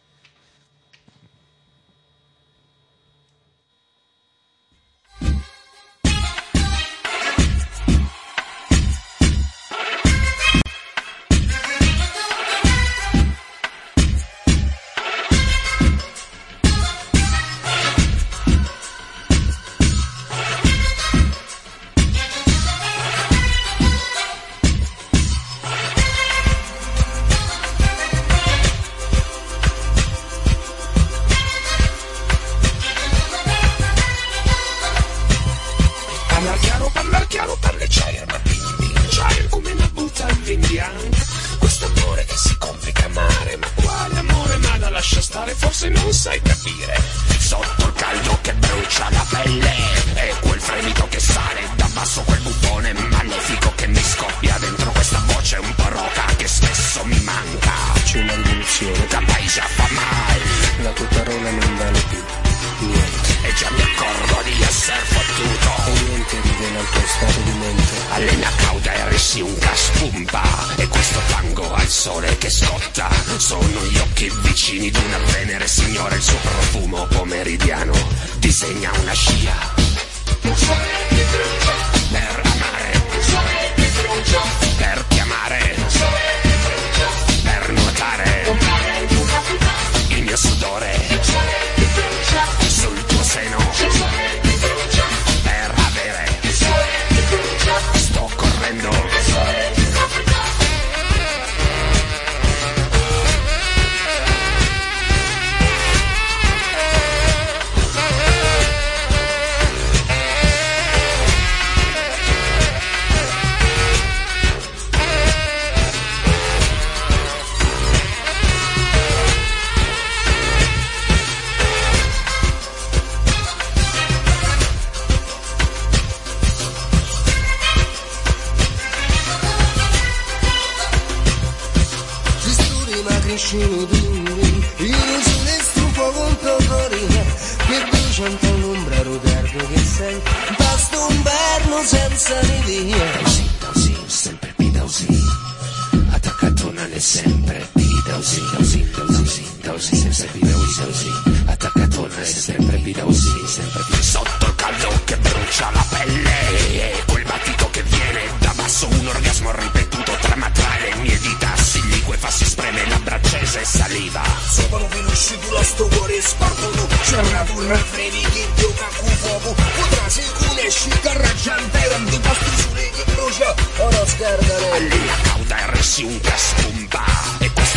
Allena cauda e resi un gas bomba e questo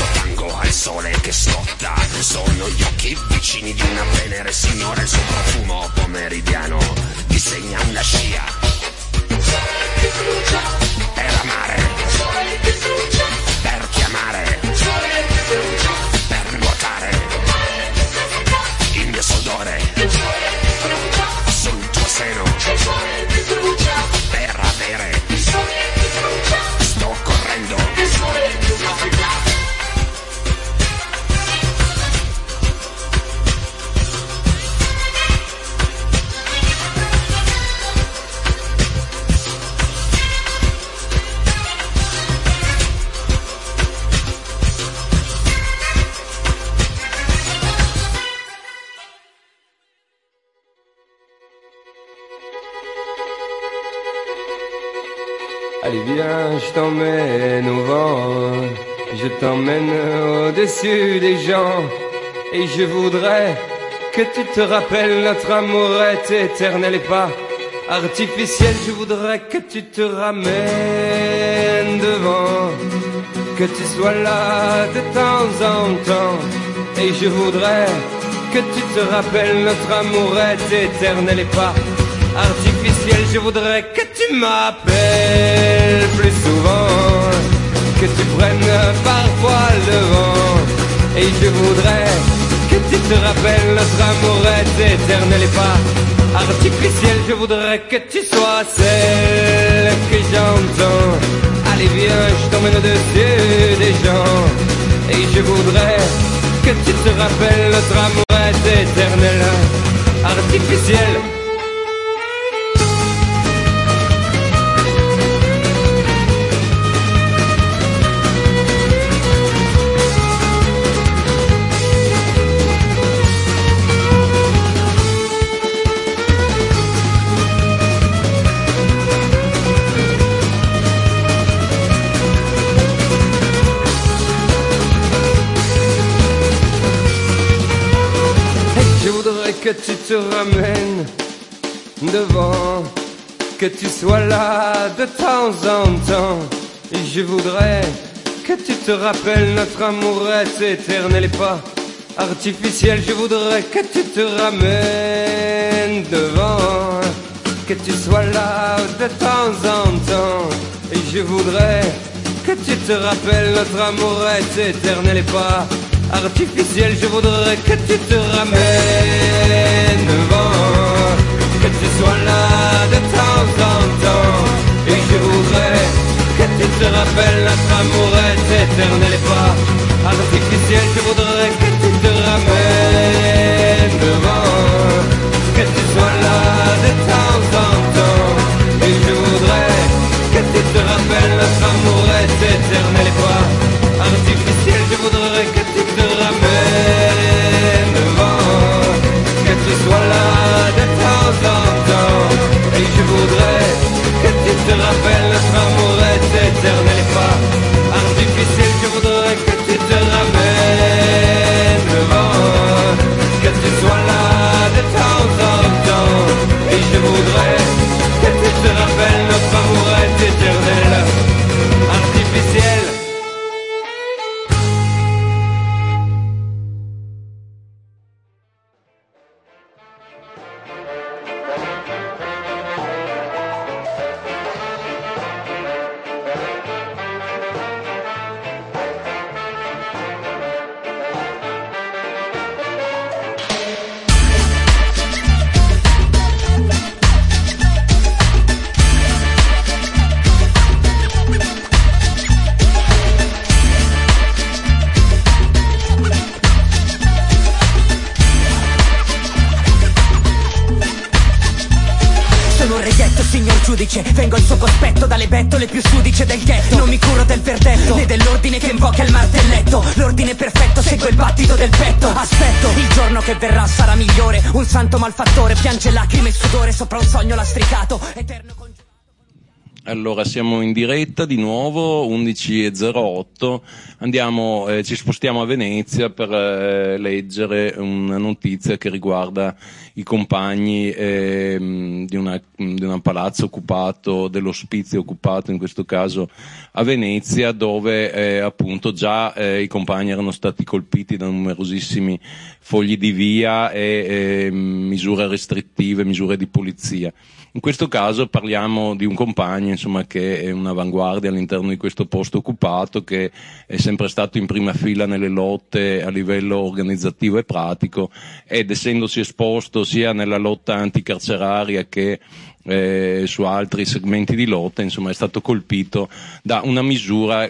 il sole che scotta, sono gli occhi vicini di una Venere signora, il suo profumo pomeridiano disegna una scia. Per amare, per chiamare, per nuotare, il mio sudore sul tuo seno, per avere, sto correndo. Allez viens, je t'emmène au vent, je t'emmène au-dessus des gens, et je voudrais que tu te rappelles notre amour est éternel et pas artificiel. Je voudrais que tu te ramènes devant, que tu sois là de temps en temps, et je voudrais que tu te rappelles notre amour est éternel et pas artificiel. Je voudrais que tu m'appelles plus souvent, que tu prennes parfois le vent, et je voudrais que tu te rappelles notre amour est éternel et pas artificiel. Je voudrais que tu sois celle que j'entends. Allez viens, je t'emmène au-dessus des gens, et je voudrais que tu te rappelles notre amour est éternel, artificiel. Que tu te ramènes devant, que tu sois là de temps en temps, et je voudrais que tu te rappelles notre amour est éternel et pas artificiel. Je voudrais que tu te ramènes devant, que tu sois là de temps en temps, et je voudrais que tu te rappelles notre amour est éternel et pas artificiel. Je voudrais que tu te ramènes devant, que tu sois là de temps en temps, et je voudrais que tu te rappelles notre amour est éternel et pas artificiel. Je voudrais que tu te ramènes devant, que tu sois là de temps en temps, et je voudrais que tu te rappelles notre amour est éternel et pas artificiel. Je voudrais que tu te ramènes devant, que tu sois là de temps en temps, et je voudrais que tu te rappelles notre amour est éternel et pas artificiel. Je voudrais que tu te ramènes devant, que tu sois là de temps en temps, et je voudrais que tu te rappelles notre amour est éternel, artificiel. Vengo il suo cospetto dalle bettole più sudice del ghetto. Non mi curo del verdetto né dell'ordine che invoca il martelletto. L'ordine perfetto segue il battito del petto. Aspetto il giorno che verrà sarà migliore. Un santo malfattore piange lacrime e sudore sopra un sogno lastricato eterno con... Allora, siamo in diretta di nuovo, undici e zero otto, andiamo, eh, ci spostiamo a Venezia per eh, leggere una notizia che riguarda i compagni eh, di, una, di un palazzo occupato, dell'ospizio occupato in questo caso a Venezia, dove eh, appunto già eh, i compagni erano stati colpiti da numerosissimi fogli di via e eh, misure restrittive, misure di polizia. In questo caso parliamo di un compagno, insomma, che è un'avanguardia all'interno di questo posto occupato, che è sempre stato in prima fila nelle lotte a livello organizzativo e pratico, ed essendosi esposto sia nella lotta anticarceraria che eh, su altri segmenti di lotta, insomma, è stato colpito da una misura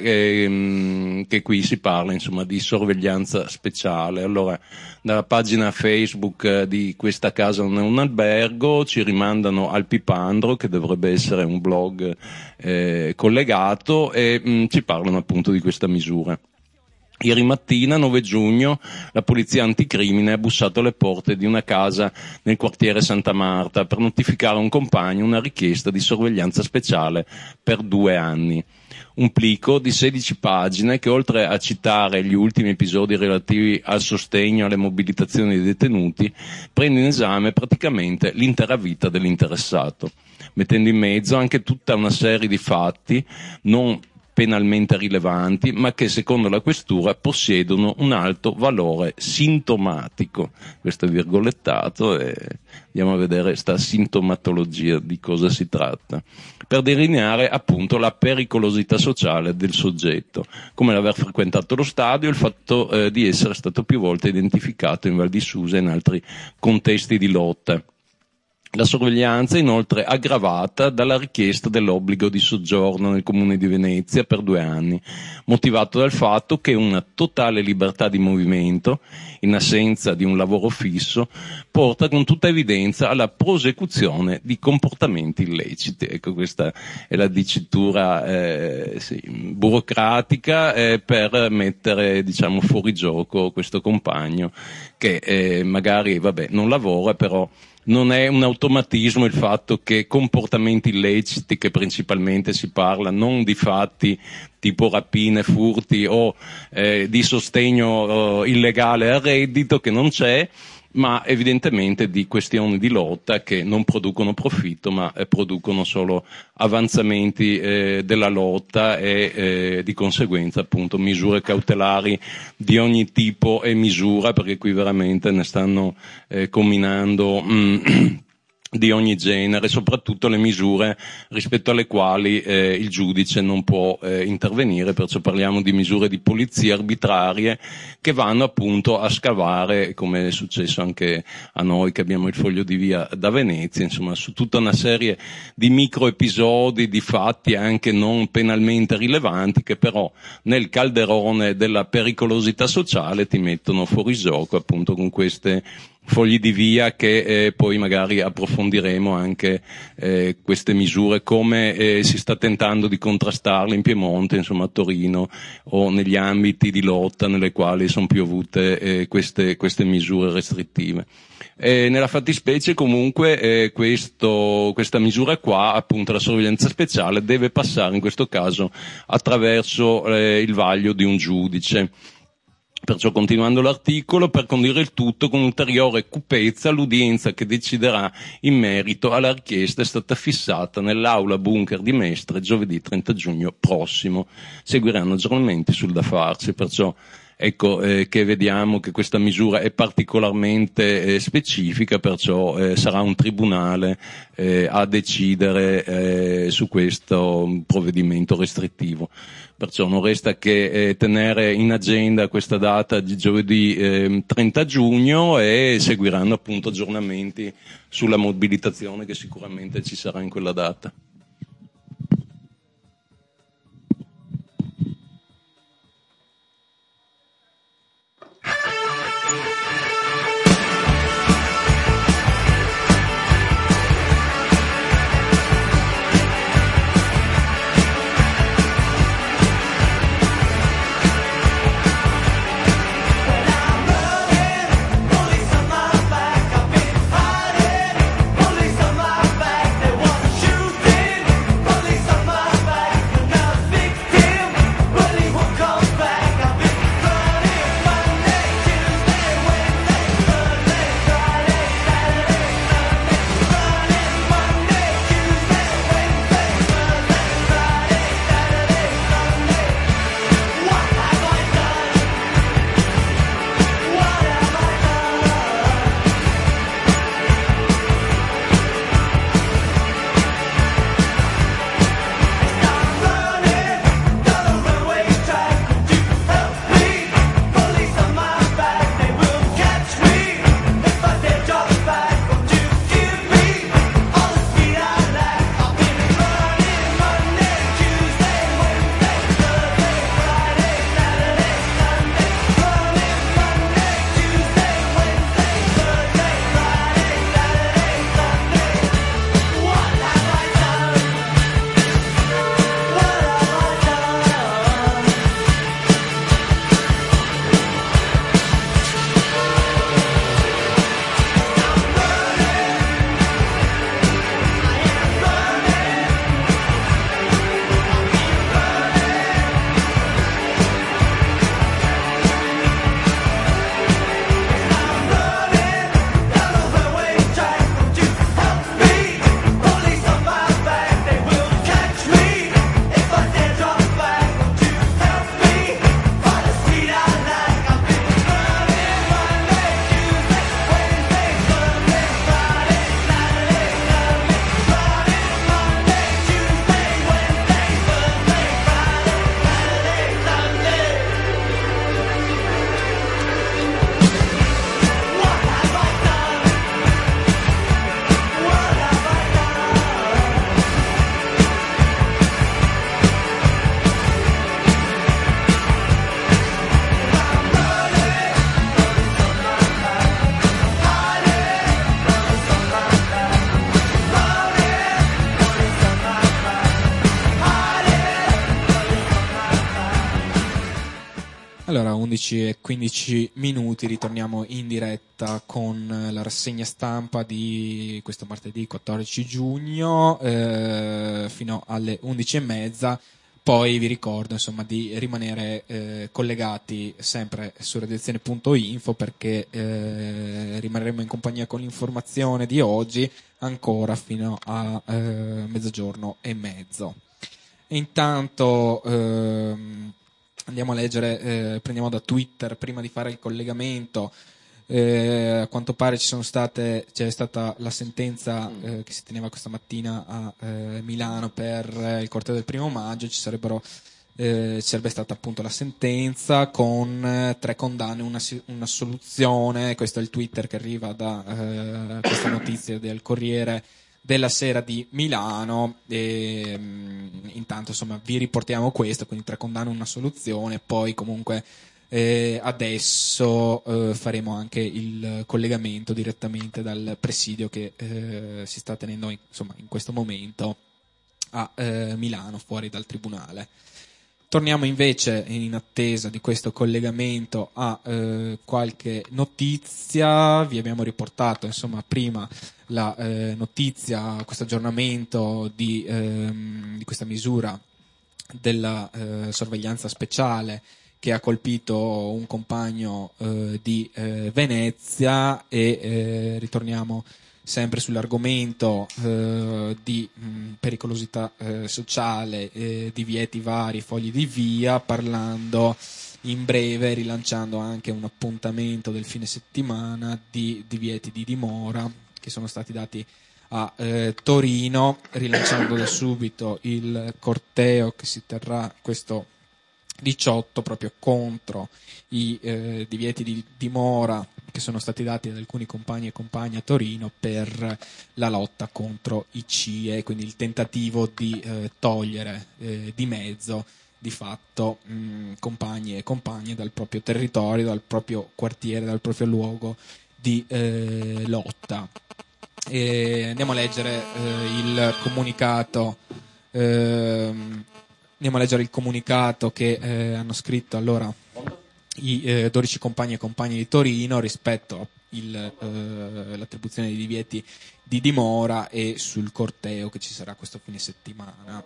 eh, che qui si parla, insomma, di sorveglianza speciale. Allora, dalla pagina Facebook eh, di Questa casa non è un albergo ci rimandano al Pipandro, che dovrebbe essere un blog eh, collegato, e mh, ci parlano appunto di questa misura. Ieri mattina, nove giugno, la polizia anticrimine ha bussato alle porte di una casa nel quartiere Santa Marta per notificare a un compagno una richiesta di sorveglianza speciale per due anni. Un plico di sedici pagine che, oltre a citare gli ultimi episodi relativi al sostegno e alle mobilitazioni dei detenuti, prende in esame praticamente l'intera vita dell'interessato, mettendo in mezzo anche tutta una serie di fatti non penalmente rilevanti, ma che secondo la questura possiedono un alto valore sintomatico. Questo è virgolettato e andiamo a vedere sta sintomatologia, di cosa si tratta, per delineare appunto la pericolosità sociale del soggetto, come l'aver frequentato lo stadio e il fatto eh, di essere stato più volte identificato in Val di Susa e in altri contesti di lotta. La sorveglianza è inoltre aggravata dalla richiesta dell'obbligo di soggiorno nel Comune di Venezia per due anni, motivato dal fatto che una totale libertà di movimento, in assenza di un lavoro fisso, porta con tutta evidenza alla prosecuzione di comportamenti illeciti. Ecco, questa è la dicitura eh, sì, burocratica eh, per mettere, diciamo, fuori gioco questo compagno che eh, magari, vabbè, non lavora, però non è un automatismo il fatto che comportamenti illeciti, che principalmente si parla non di fatti tipo rapine, furti o eh, di sostegno eh, illegale al reddito, che non c'è, ma evidentemente di questioni di lotta che non producono profitto, ma eh, producono solo avanzamenti eh, della lotta e eh, di conseguenza appunto misure cautelari di ogni tipo e misura, perché qui veramente ne stanno eh, combinando mm, di ogni genere, soprattutto le misure rispetto alle quali eh, il giudice non può eh, intervenire, perciò parliamo di misure di polizia arbitrarie che vanno appunto a scavare, come è successo anche a noi che abbiamo il foglio di via da Venezia, insomma, su tutta una serie di micro episodi, di fatti anche non penalmente rilevanti, che però nel calderone della pericolosità sociale ti mettono fuori gioco appunto con queste fogli di via che eh, poi magari approfondiremo anche eh, queste misure, come eh, si sta tentando di contrastarle in Piemonte, insomma a Torino, o negli ambiti di lotta nelle quali sono piovute eh, queste, queste misure restrittive. E nella fattispecie comunque eh, questo, questa misura qua, appunto la sorveglianza speciale, deve passare in questo caso attraverso eh, il vaglio di un giudice. Perciò, continuando l'articolo, per condire il tutto con ulteriore cupezza, l'udienza che deciderà in merito alla richiesta è stata fissata nell'aula bunker di Mestre giovedì trenta giugno prossimo. Seguiranno aggiornamenti sul da farsi, perciò ecco eh, che vediamo che questa misura è particolarmente eh, specifica, perciò eh, sarà un tribunale eh, a decidere eh, su questo provvedimento restrittivo. Perciò non resta che eh, tenere in agenda questa data di giovedì eh, trenta giugno, e seguiranno appunto aggiornamenti sulla mobilitazione che sicuramente ci sarà in quella data. Police on my back, there was a shooting. Allora, undici e quindici minuti, ritorniamo in diretta con la rassegna stampa di questo martedì quattordici giugno eh, fino alle undici e mezza. Poi vi ricordo insomma di rimanere eh, collegati sempre su redazione punto info perché eh, rimarremo in compagnia con l'informazione di oggi ancora fino a eh, mezzogiorno e mezzo. E intanto ehm, andiamo a leggere, eh, prendiamo da Twitter prima di fare il collegamento. Eh, a quanto pare ci sono state, c'è stata la sentenza eh, che si teneva questa mattina a eh, Milano per eh, il corteo del primo maggio. Ci sarebbero eh, ci sarebbe stata appunto la sentenza con eh, tre condanne, una, una soluzione. Questo è il Twitter che arriva da eh, questa notizia del Corriere della Sera di Milano e mh, intanto insomma vi riportiamo questo, quindi tre condanne, una soluzione. Poi comunque eh, adesso eh, faremo anche il collegamento direttamente dal presidio che eh, si sta tenendo in, insomma in questo momento a eh, Milano, fuori dal tribunale. Torniamo invece, in attesa di questo collegamento, a eh, qualche notizia. Vi abbiamo riportato insomma prima la eh, notizia, questo aggiornamento di, ehm, di questa misura della eh, sorveglianza speciale che ha colpito un compagno eh, di eh, Venezia e eh, ritorniamo sempre sull'argomento eh, di mh, pericolosità eh, sociale, eh, divieti vari, fogli di via, parlando in breve, rilanciando anche un appuntamento del fine settimana di divieti di dimora che sono stati dati a eh, Torino, rilanciando da subito il corteo che si terrà questo diciotto proprio contro i eh, divieti di dimora che sono stati dati ad alcuni compagni e compagne a Torino per la lotta contro i C I E, quindi il tentativo di eh, togliere eh, di mezzo di fatto mh, compagni e compagne dal proprio territorio, dal proprio quartiere, dal proprio luogo di eh, lotta. E andiamo a leggere eh, il comunicato ehm, Andiamo a leggere il comunicato che eh, hanno scritto allora i eh, dodici compagni e compagni di Torino rispetto all'attribuzione eh, dei divieti di dimora e sul corteo che ci sarà questo fine settimana.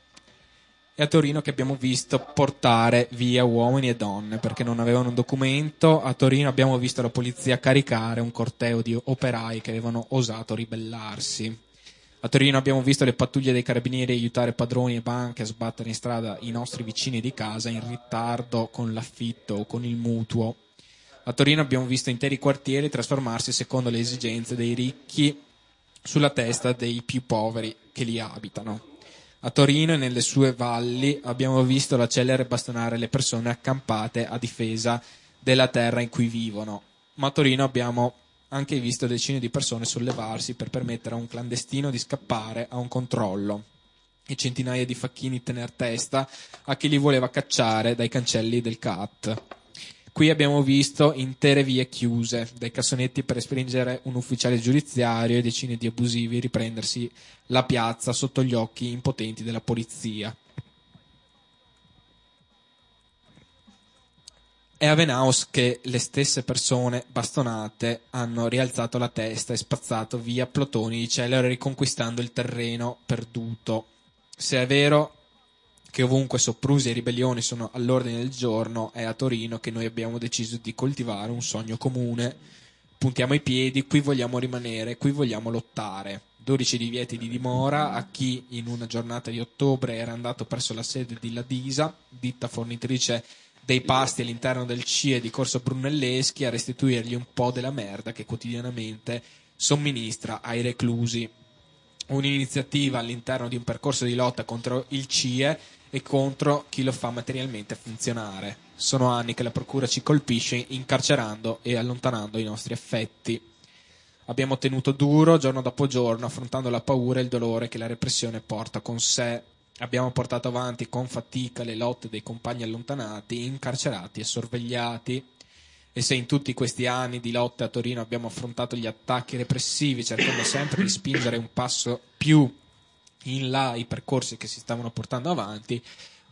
È a Torino che abbiamo visto portare via uomini e donne perché non avevano un documento. A Torino abbiamo visto la polizia caricare un corteo di operai che avevano osato ribellarsi. A Torino abbiamo visto le pattuglie dei carabinieri aiutare padroni e banche a sbattere in strada i nostri vicini di casa in ritardo con l'affitto o con il mutuo. A Torino abbiamo visto interi quartieri trasformarsi secondo le esigenze dei ricchi sulla testa dei più poveri che li abitano. A Torino e nelle sue valli abbiamo visto la celere bastonare le persone accampate a difesa della terra in cui vivono. Ma a Torino abbiamo anche visto decine di persone sollevarsi per permettere a un clandestino di scappare a un controllo e centinaia di facchini tener testa a chi li voleva cacciare dai cancelli del C A T. Qui abbiamo visto intere vie chiuse, dai cassonetti per spingere un ufficiale giudiziario e decine di abusivi riprendersi la piazza sotto gli occhi impotenti della polizia. È a Venaus che le stesse persone bastonate hanno rialzato la testa e spazzato via plotoni di celere riconquistando il terreno perduto. Se è vero che ovunque soprusi e ribellioni sono all'ordine del giorno, è a Torino che noi abbiamo deciso di coltivare un sogno comune. Puntiamo i piedi, qui vogliamo rimanere, qui vogliamo lottare. dodici divieti di dimora a chi in una giornata di ottobre era andato presso la sede di Ladisa, ditta fornitrice dei pasti all'interno del C I E di Corso Brunelleschi, a restituirgli un po' della merda che quotidianamente somministra ai reclusi. Un'iniziativa all'interno di un percorso di lotta contro il C I E e contro chi lo fa materialmente funzionare. Sono anni che la procura ci colpisce incarcerando e allontanando i nostri affetti. Abbiamo tenuto duro giorno dopo giorno, affrontando la paura e il dolore che la repressione porta con sé. Abbiamo portato avanti con fatica le lotte dei compagni allontanati, incarcerati e sorvegliati. E se in tutti questi anni di lotte a Torino abbiamo affrontato gli attacchi repressivi, cercando sempre di spingere un passo più in là i percorsi che si stavano portando avanti,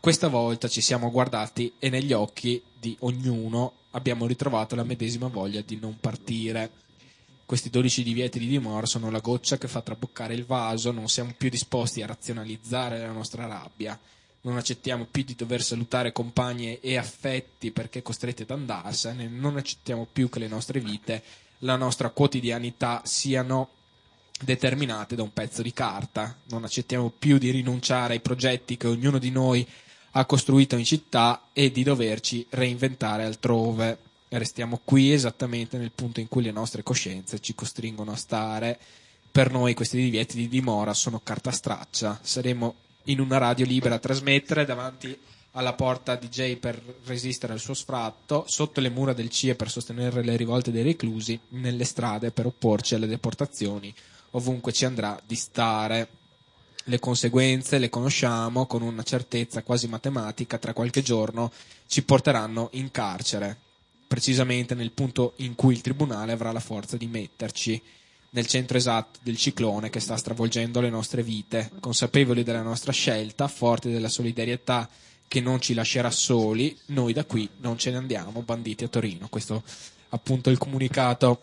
questa volta ci siamo guardati e negli occhi di ognuno abbiamo ritrovato la medesima voglia di non partire. Questi dodici divieti di dimora sono la goccia che fa traboccare il vaso, non siamo più disposti a razionalizzare la nostra rabbia, non accettiamo più di dover salutare compagni e affetti perché costretti ad andarsene, non accettiamo più che le nostre vite, la nostra quotidianità siano determinate da un pezzo di carta, non accettiamo più di rinunciare ai progetti che ognuno di noi ha costruito in città e di doverci reinventare altrove. Restiamo qui esattamente nel punto in cui le nostre coscienze ci costringono a stare. Per noi questi divieti di dimora sono carta straccia. Saremo in una radio libera a trasmettere, davanti alla porta D J per resistere al suo sfratto, sotto le mura del C I E per sostenere le rivolte dei reclusi, nelle strade per opporci alle deportazioni, ovunque ci andrà di stare. Le conseguenze le conosciamo con una certezza quasi matematica, tra qualche giorno ci porteranno in carcere, precisamente nel punto in cui il tribunale avrà la forza di metterci, nel centro esatto del ciclone che sta stravolgendo le nostre vite, consapevoli della nostra scelta, forti della solidarietà che non ci lascerà soli, noi da qui non ce ne andiamo, banditi a Torino. Questo appunto è il comunicato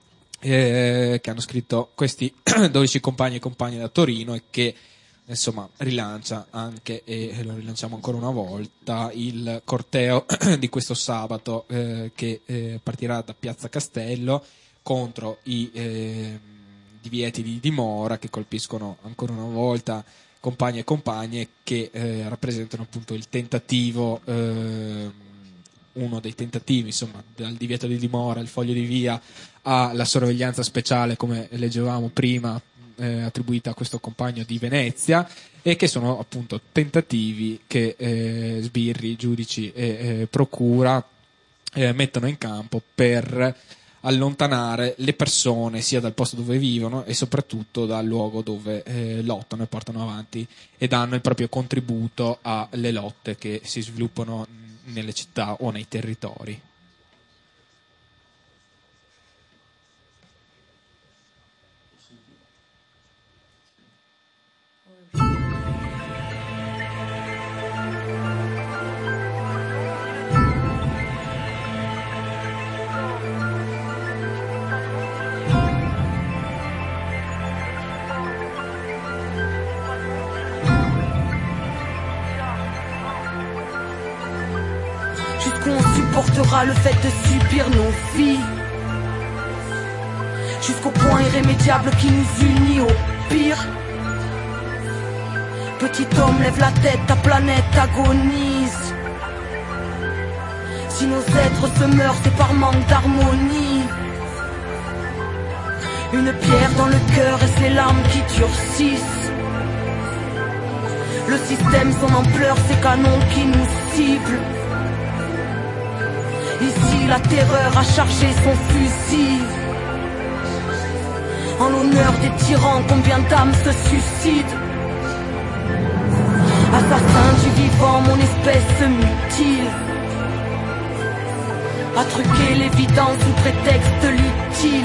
eh, che hanno scritto questi dodici compagni e compagne da Torino e che insomma rilancia anche, e lo rilanciamo ancora una volta, il corteo di questo sabato eh, che eh, partirà da Piazza Castello contro i eh, divieti di dimora che colpiscono ancora una volta compagni e compagne che eh, rappresentano appunto il tentativo, eh, uno dei tentativi, insomma, dal divieto di dimora, il foglio di via alla sorveglianza speciale, come leggevamo prima, eh, attribuita a questo compagno di Venezia, e che sono appunto tentativi che eh, sbirri, giudici e eh, procura eh, mettono in campo per allontanare le persone sia dal posto dove vivono e soprattutto dal luogo dove eh, lottano e portano avanti e danno il proprio contributo alle lotte che si sviluppano nelle città o nei territori. Le fait de subir nos vies jusqu'au point irrémédiable qui nous unit au pire. Petit homme, lève la tête, ta planète agonise. Si nos êtres se meurent, c'est par manque d'harmonie. Une pierre dans le cœur et ses larmes qui durcissent. Le système, son ampleur, ses canons qui nous ciblent. Ici la terreur a chargé son fusil. En l'honneur des tyrans, combien d'âmes se suicident. Assassin du vivant, mon espèce se mutile. À truquer l'évidence sous prétexte l'utile.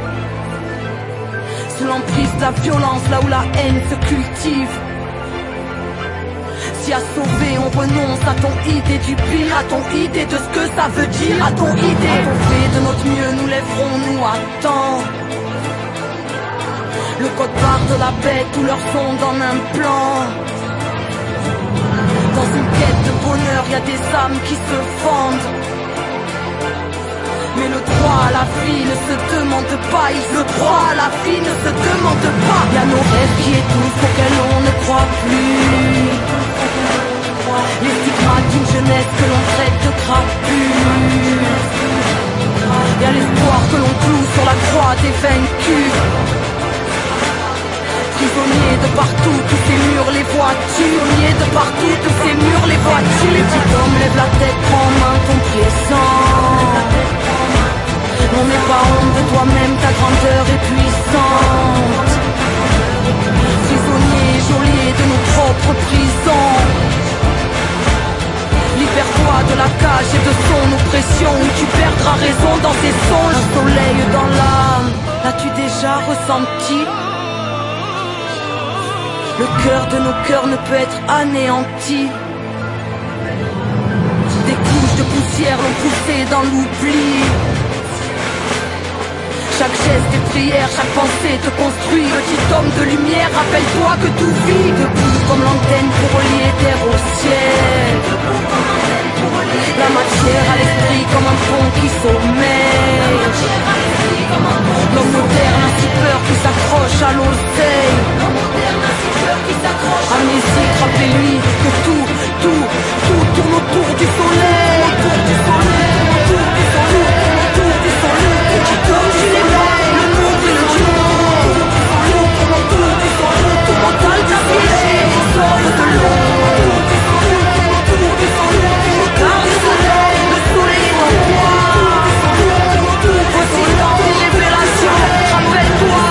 Sous l'emprise de la violence, là où la haine se cultive. Si à sauver on renonce à ton idée du pire, à ton idée de ce que ça veut dire, à ton idée, à ton fait de notre mieux, nous lèverons-nous à temps. Le code barre de la bête, tout leur sonde en un plan. Dans une quête de bonheur, y a des âmes qui se fendent. Mais le droit à la vie ne se demande pas, le droit à la vie ne se demande pas. Y a nos rêves qui étouffent, auxquels on ne croit plus. Les stigmates d'une jeunesse que l'on traite de crapule. Y'a l'espoir que l'on cloue sur la croix des vaincus. Prisonniers de partout, tous ces murs, les voitures. Prisonniers de partout, tous ces murs, les voitures. Les petits hommes, lève la tête, prends en main ton présent. Non, n'aie pas honte de toi-même, ta grandeur est puissante. Prisonniers, geôliers de nos propres prisons. Libère-toi de la cage et de son oppression, où tu perdras raison dans tes songes. Un soleil dans l'âme, l'as-tu déjà ressenti? Le cœur de nos cœurs ne peut être anéanti. entières l'ont poussé dans l'oubli. Chaque geste est prière, chaque pensée te construit. Petit homme de lumière, rappelle-toi que tout vit. Debout comme l'antenne pour relier terre au ciel. La matière à l'esprit comme un pont qui sommeille. L'homme moderne a si peur qu'il s'accroche à l'oseille. Amnésique, rappelez-lui que tout, tout, tout tourne autour du soleil. Autour du soleil, autour du soleil, autour du soleil. Petit homme du l'éveil, le monde et le jour. Autour du soleil, tout mental tapié, au sol de l'eau. Autour du soleil, autour du soleil, le soleil est en toi. Voici dans tes révélations, rappelle-toi.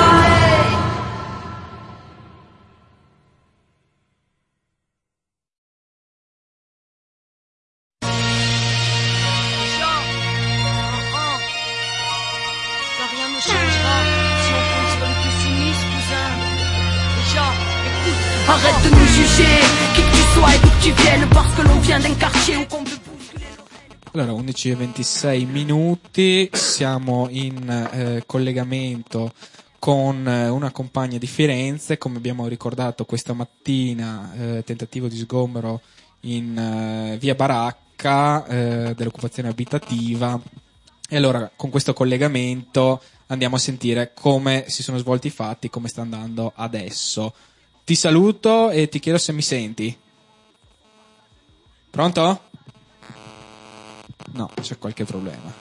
Arrête de nous juger, chi que tu sois et d'où que tu viennes, parce que l'on vient d'un quartier où qu'on veut bousculer. Allora, undici e ventisei minuti, siamo in eh, collegamento con eh, una compagna di Firenze, come abbiamo ricordato questa mattina, eh, tentativo di sgombero in eh, via Baracca eh, dell'occupazione abitativa. E allora, con questo collegamento andiamo a sentire come si sono svolti i fatti, come sta andando adesso. Ti saluto e ti chiedo se mi senti. Pronto? No, c'è qualche problema.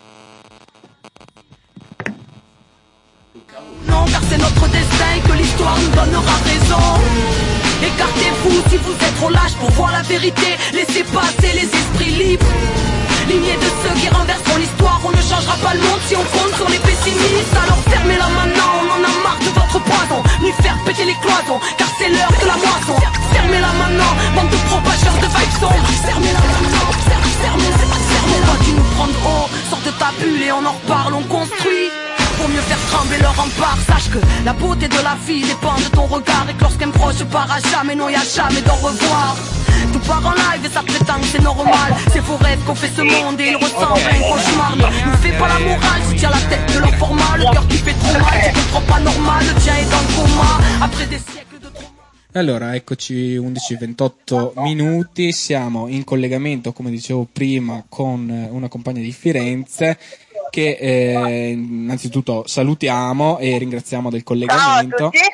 Non, car c'est notre destin que l'histoire nous donnera raison. Écartez-vous si vous êtes trop lâche pour voir la vérité. Laissez passer les esprits libres. Lignée de ceux qui renverseront l'histoire. On ne changera pas le monde si on compte sur les pessimistes. Alors fermez-la maintenant, on en a marre de votre poison. Ni faire péter les cloisons, car c'est l'heure de la moisson. Fermez-la maintenant, bande de propageurs de vibes sombres. Fermez-la maintenant, fermez-la, fermez-la. Toi qui nous prendre haut, sors de ta bulle et on en reparle, on construit. Pour mieux faire trembler leur rempart, sache que la beauté de la vie dépend de ton regard. Et que lorsqu'un proche part à jamais, non y'a jamais d'au revoir. Tout part en live et ça prétend que c'est normal. C'est faux rêve qu'on fait ce monde et il ressemble à un cauchemar. Ne fais pas la morale, tu tiens la tête de leur format. Le cœur qui fait trop mal, tu comprends pas normal. Le tien est dans le coma, après des siècles de trauma. Allora, eccoci, undici e ventotto minuti, siamo in collegamento, come dicevo prima, con una compagna di Firenze che eh, innanzitutto salutiamo e ringraziamo del collegamento. Ciao a tutti.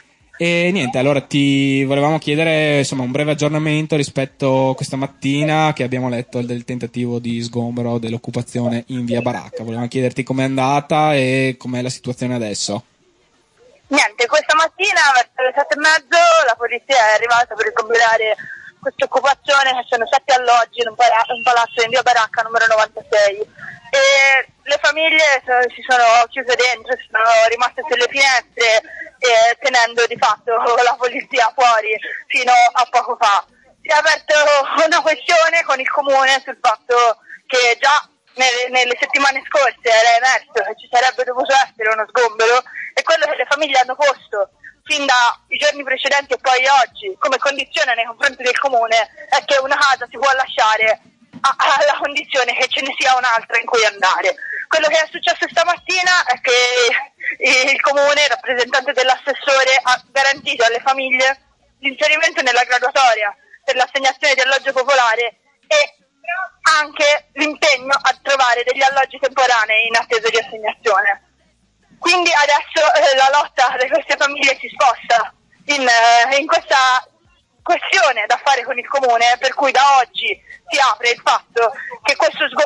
E niente, allora ti volevamo chiedere insomma un breve aggiornamento rispetto a questa mattina che abbiamo letto del tentativo di sgombero dell'occupazione in via Baracca. Volevamo chiederti com'è andata e com'è la situazione adesso. Niente, questa mattina verso le sette e mezzo la polizia è arrivata per sgomberare questa occupazione, che sono sette alloggi in un, pala- un palazzo in via Baracca numero novantasei. E le famiglie si sono chiuse dentro, sono rimaste sulle finestre eh, tenendo di fatto la polizia fuori fino a poco fa. Si è aperta una questione con il comune sul fatto che già nelle, nelle settimane scorse era emerso che ci sarebbe dovuto essere uno sgombero, e quello che le famiglie hanno posto fin dai giorni precedenti e poi oggi come condizione nei confronti del comune è che una casa si può lasciare alla condizione che ce ne sia un'altra in cui andare. Quello che è successo stamattina è che il comune, il rappresentante dell'assessore, ha garantito alle famiglie l'inserimento nella graduatoria per l'assegnazione di alloggio popolare e anche l'impegno a trovare degli alloggi temporanei in attesa di assegnazione. Quindi adesso eh, la lotta di queste famiglie si sposta in, eh, in questa questione da fare con il comune, per cui da oggi si apre il fatto che questo sgombero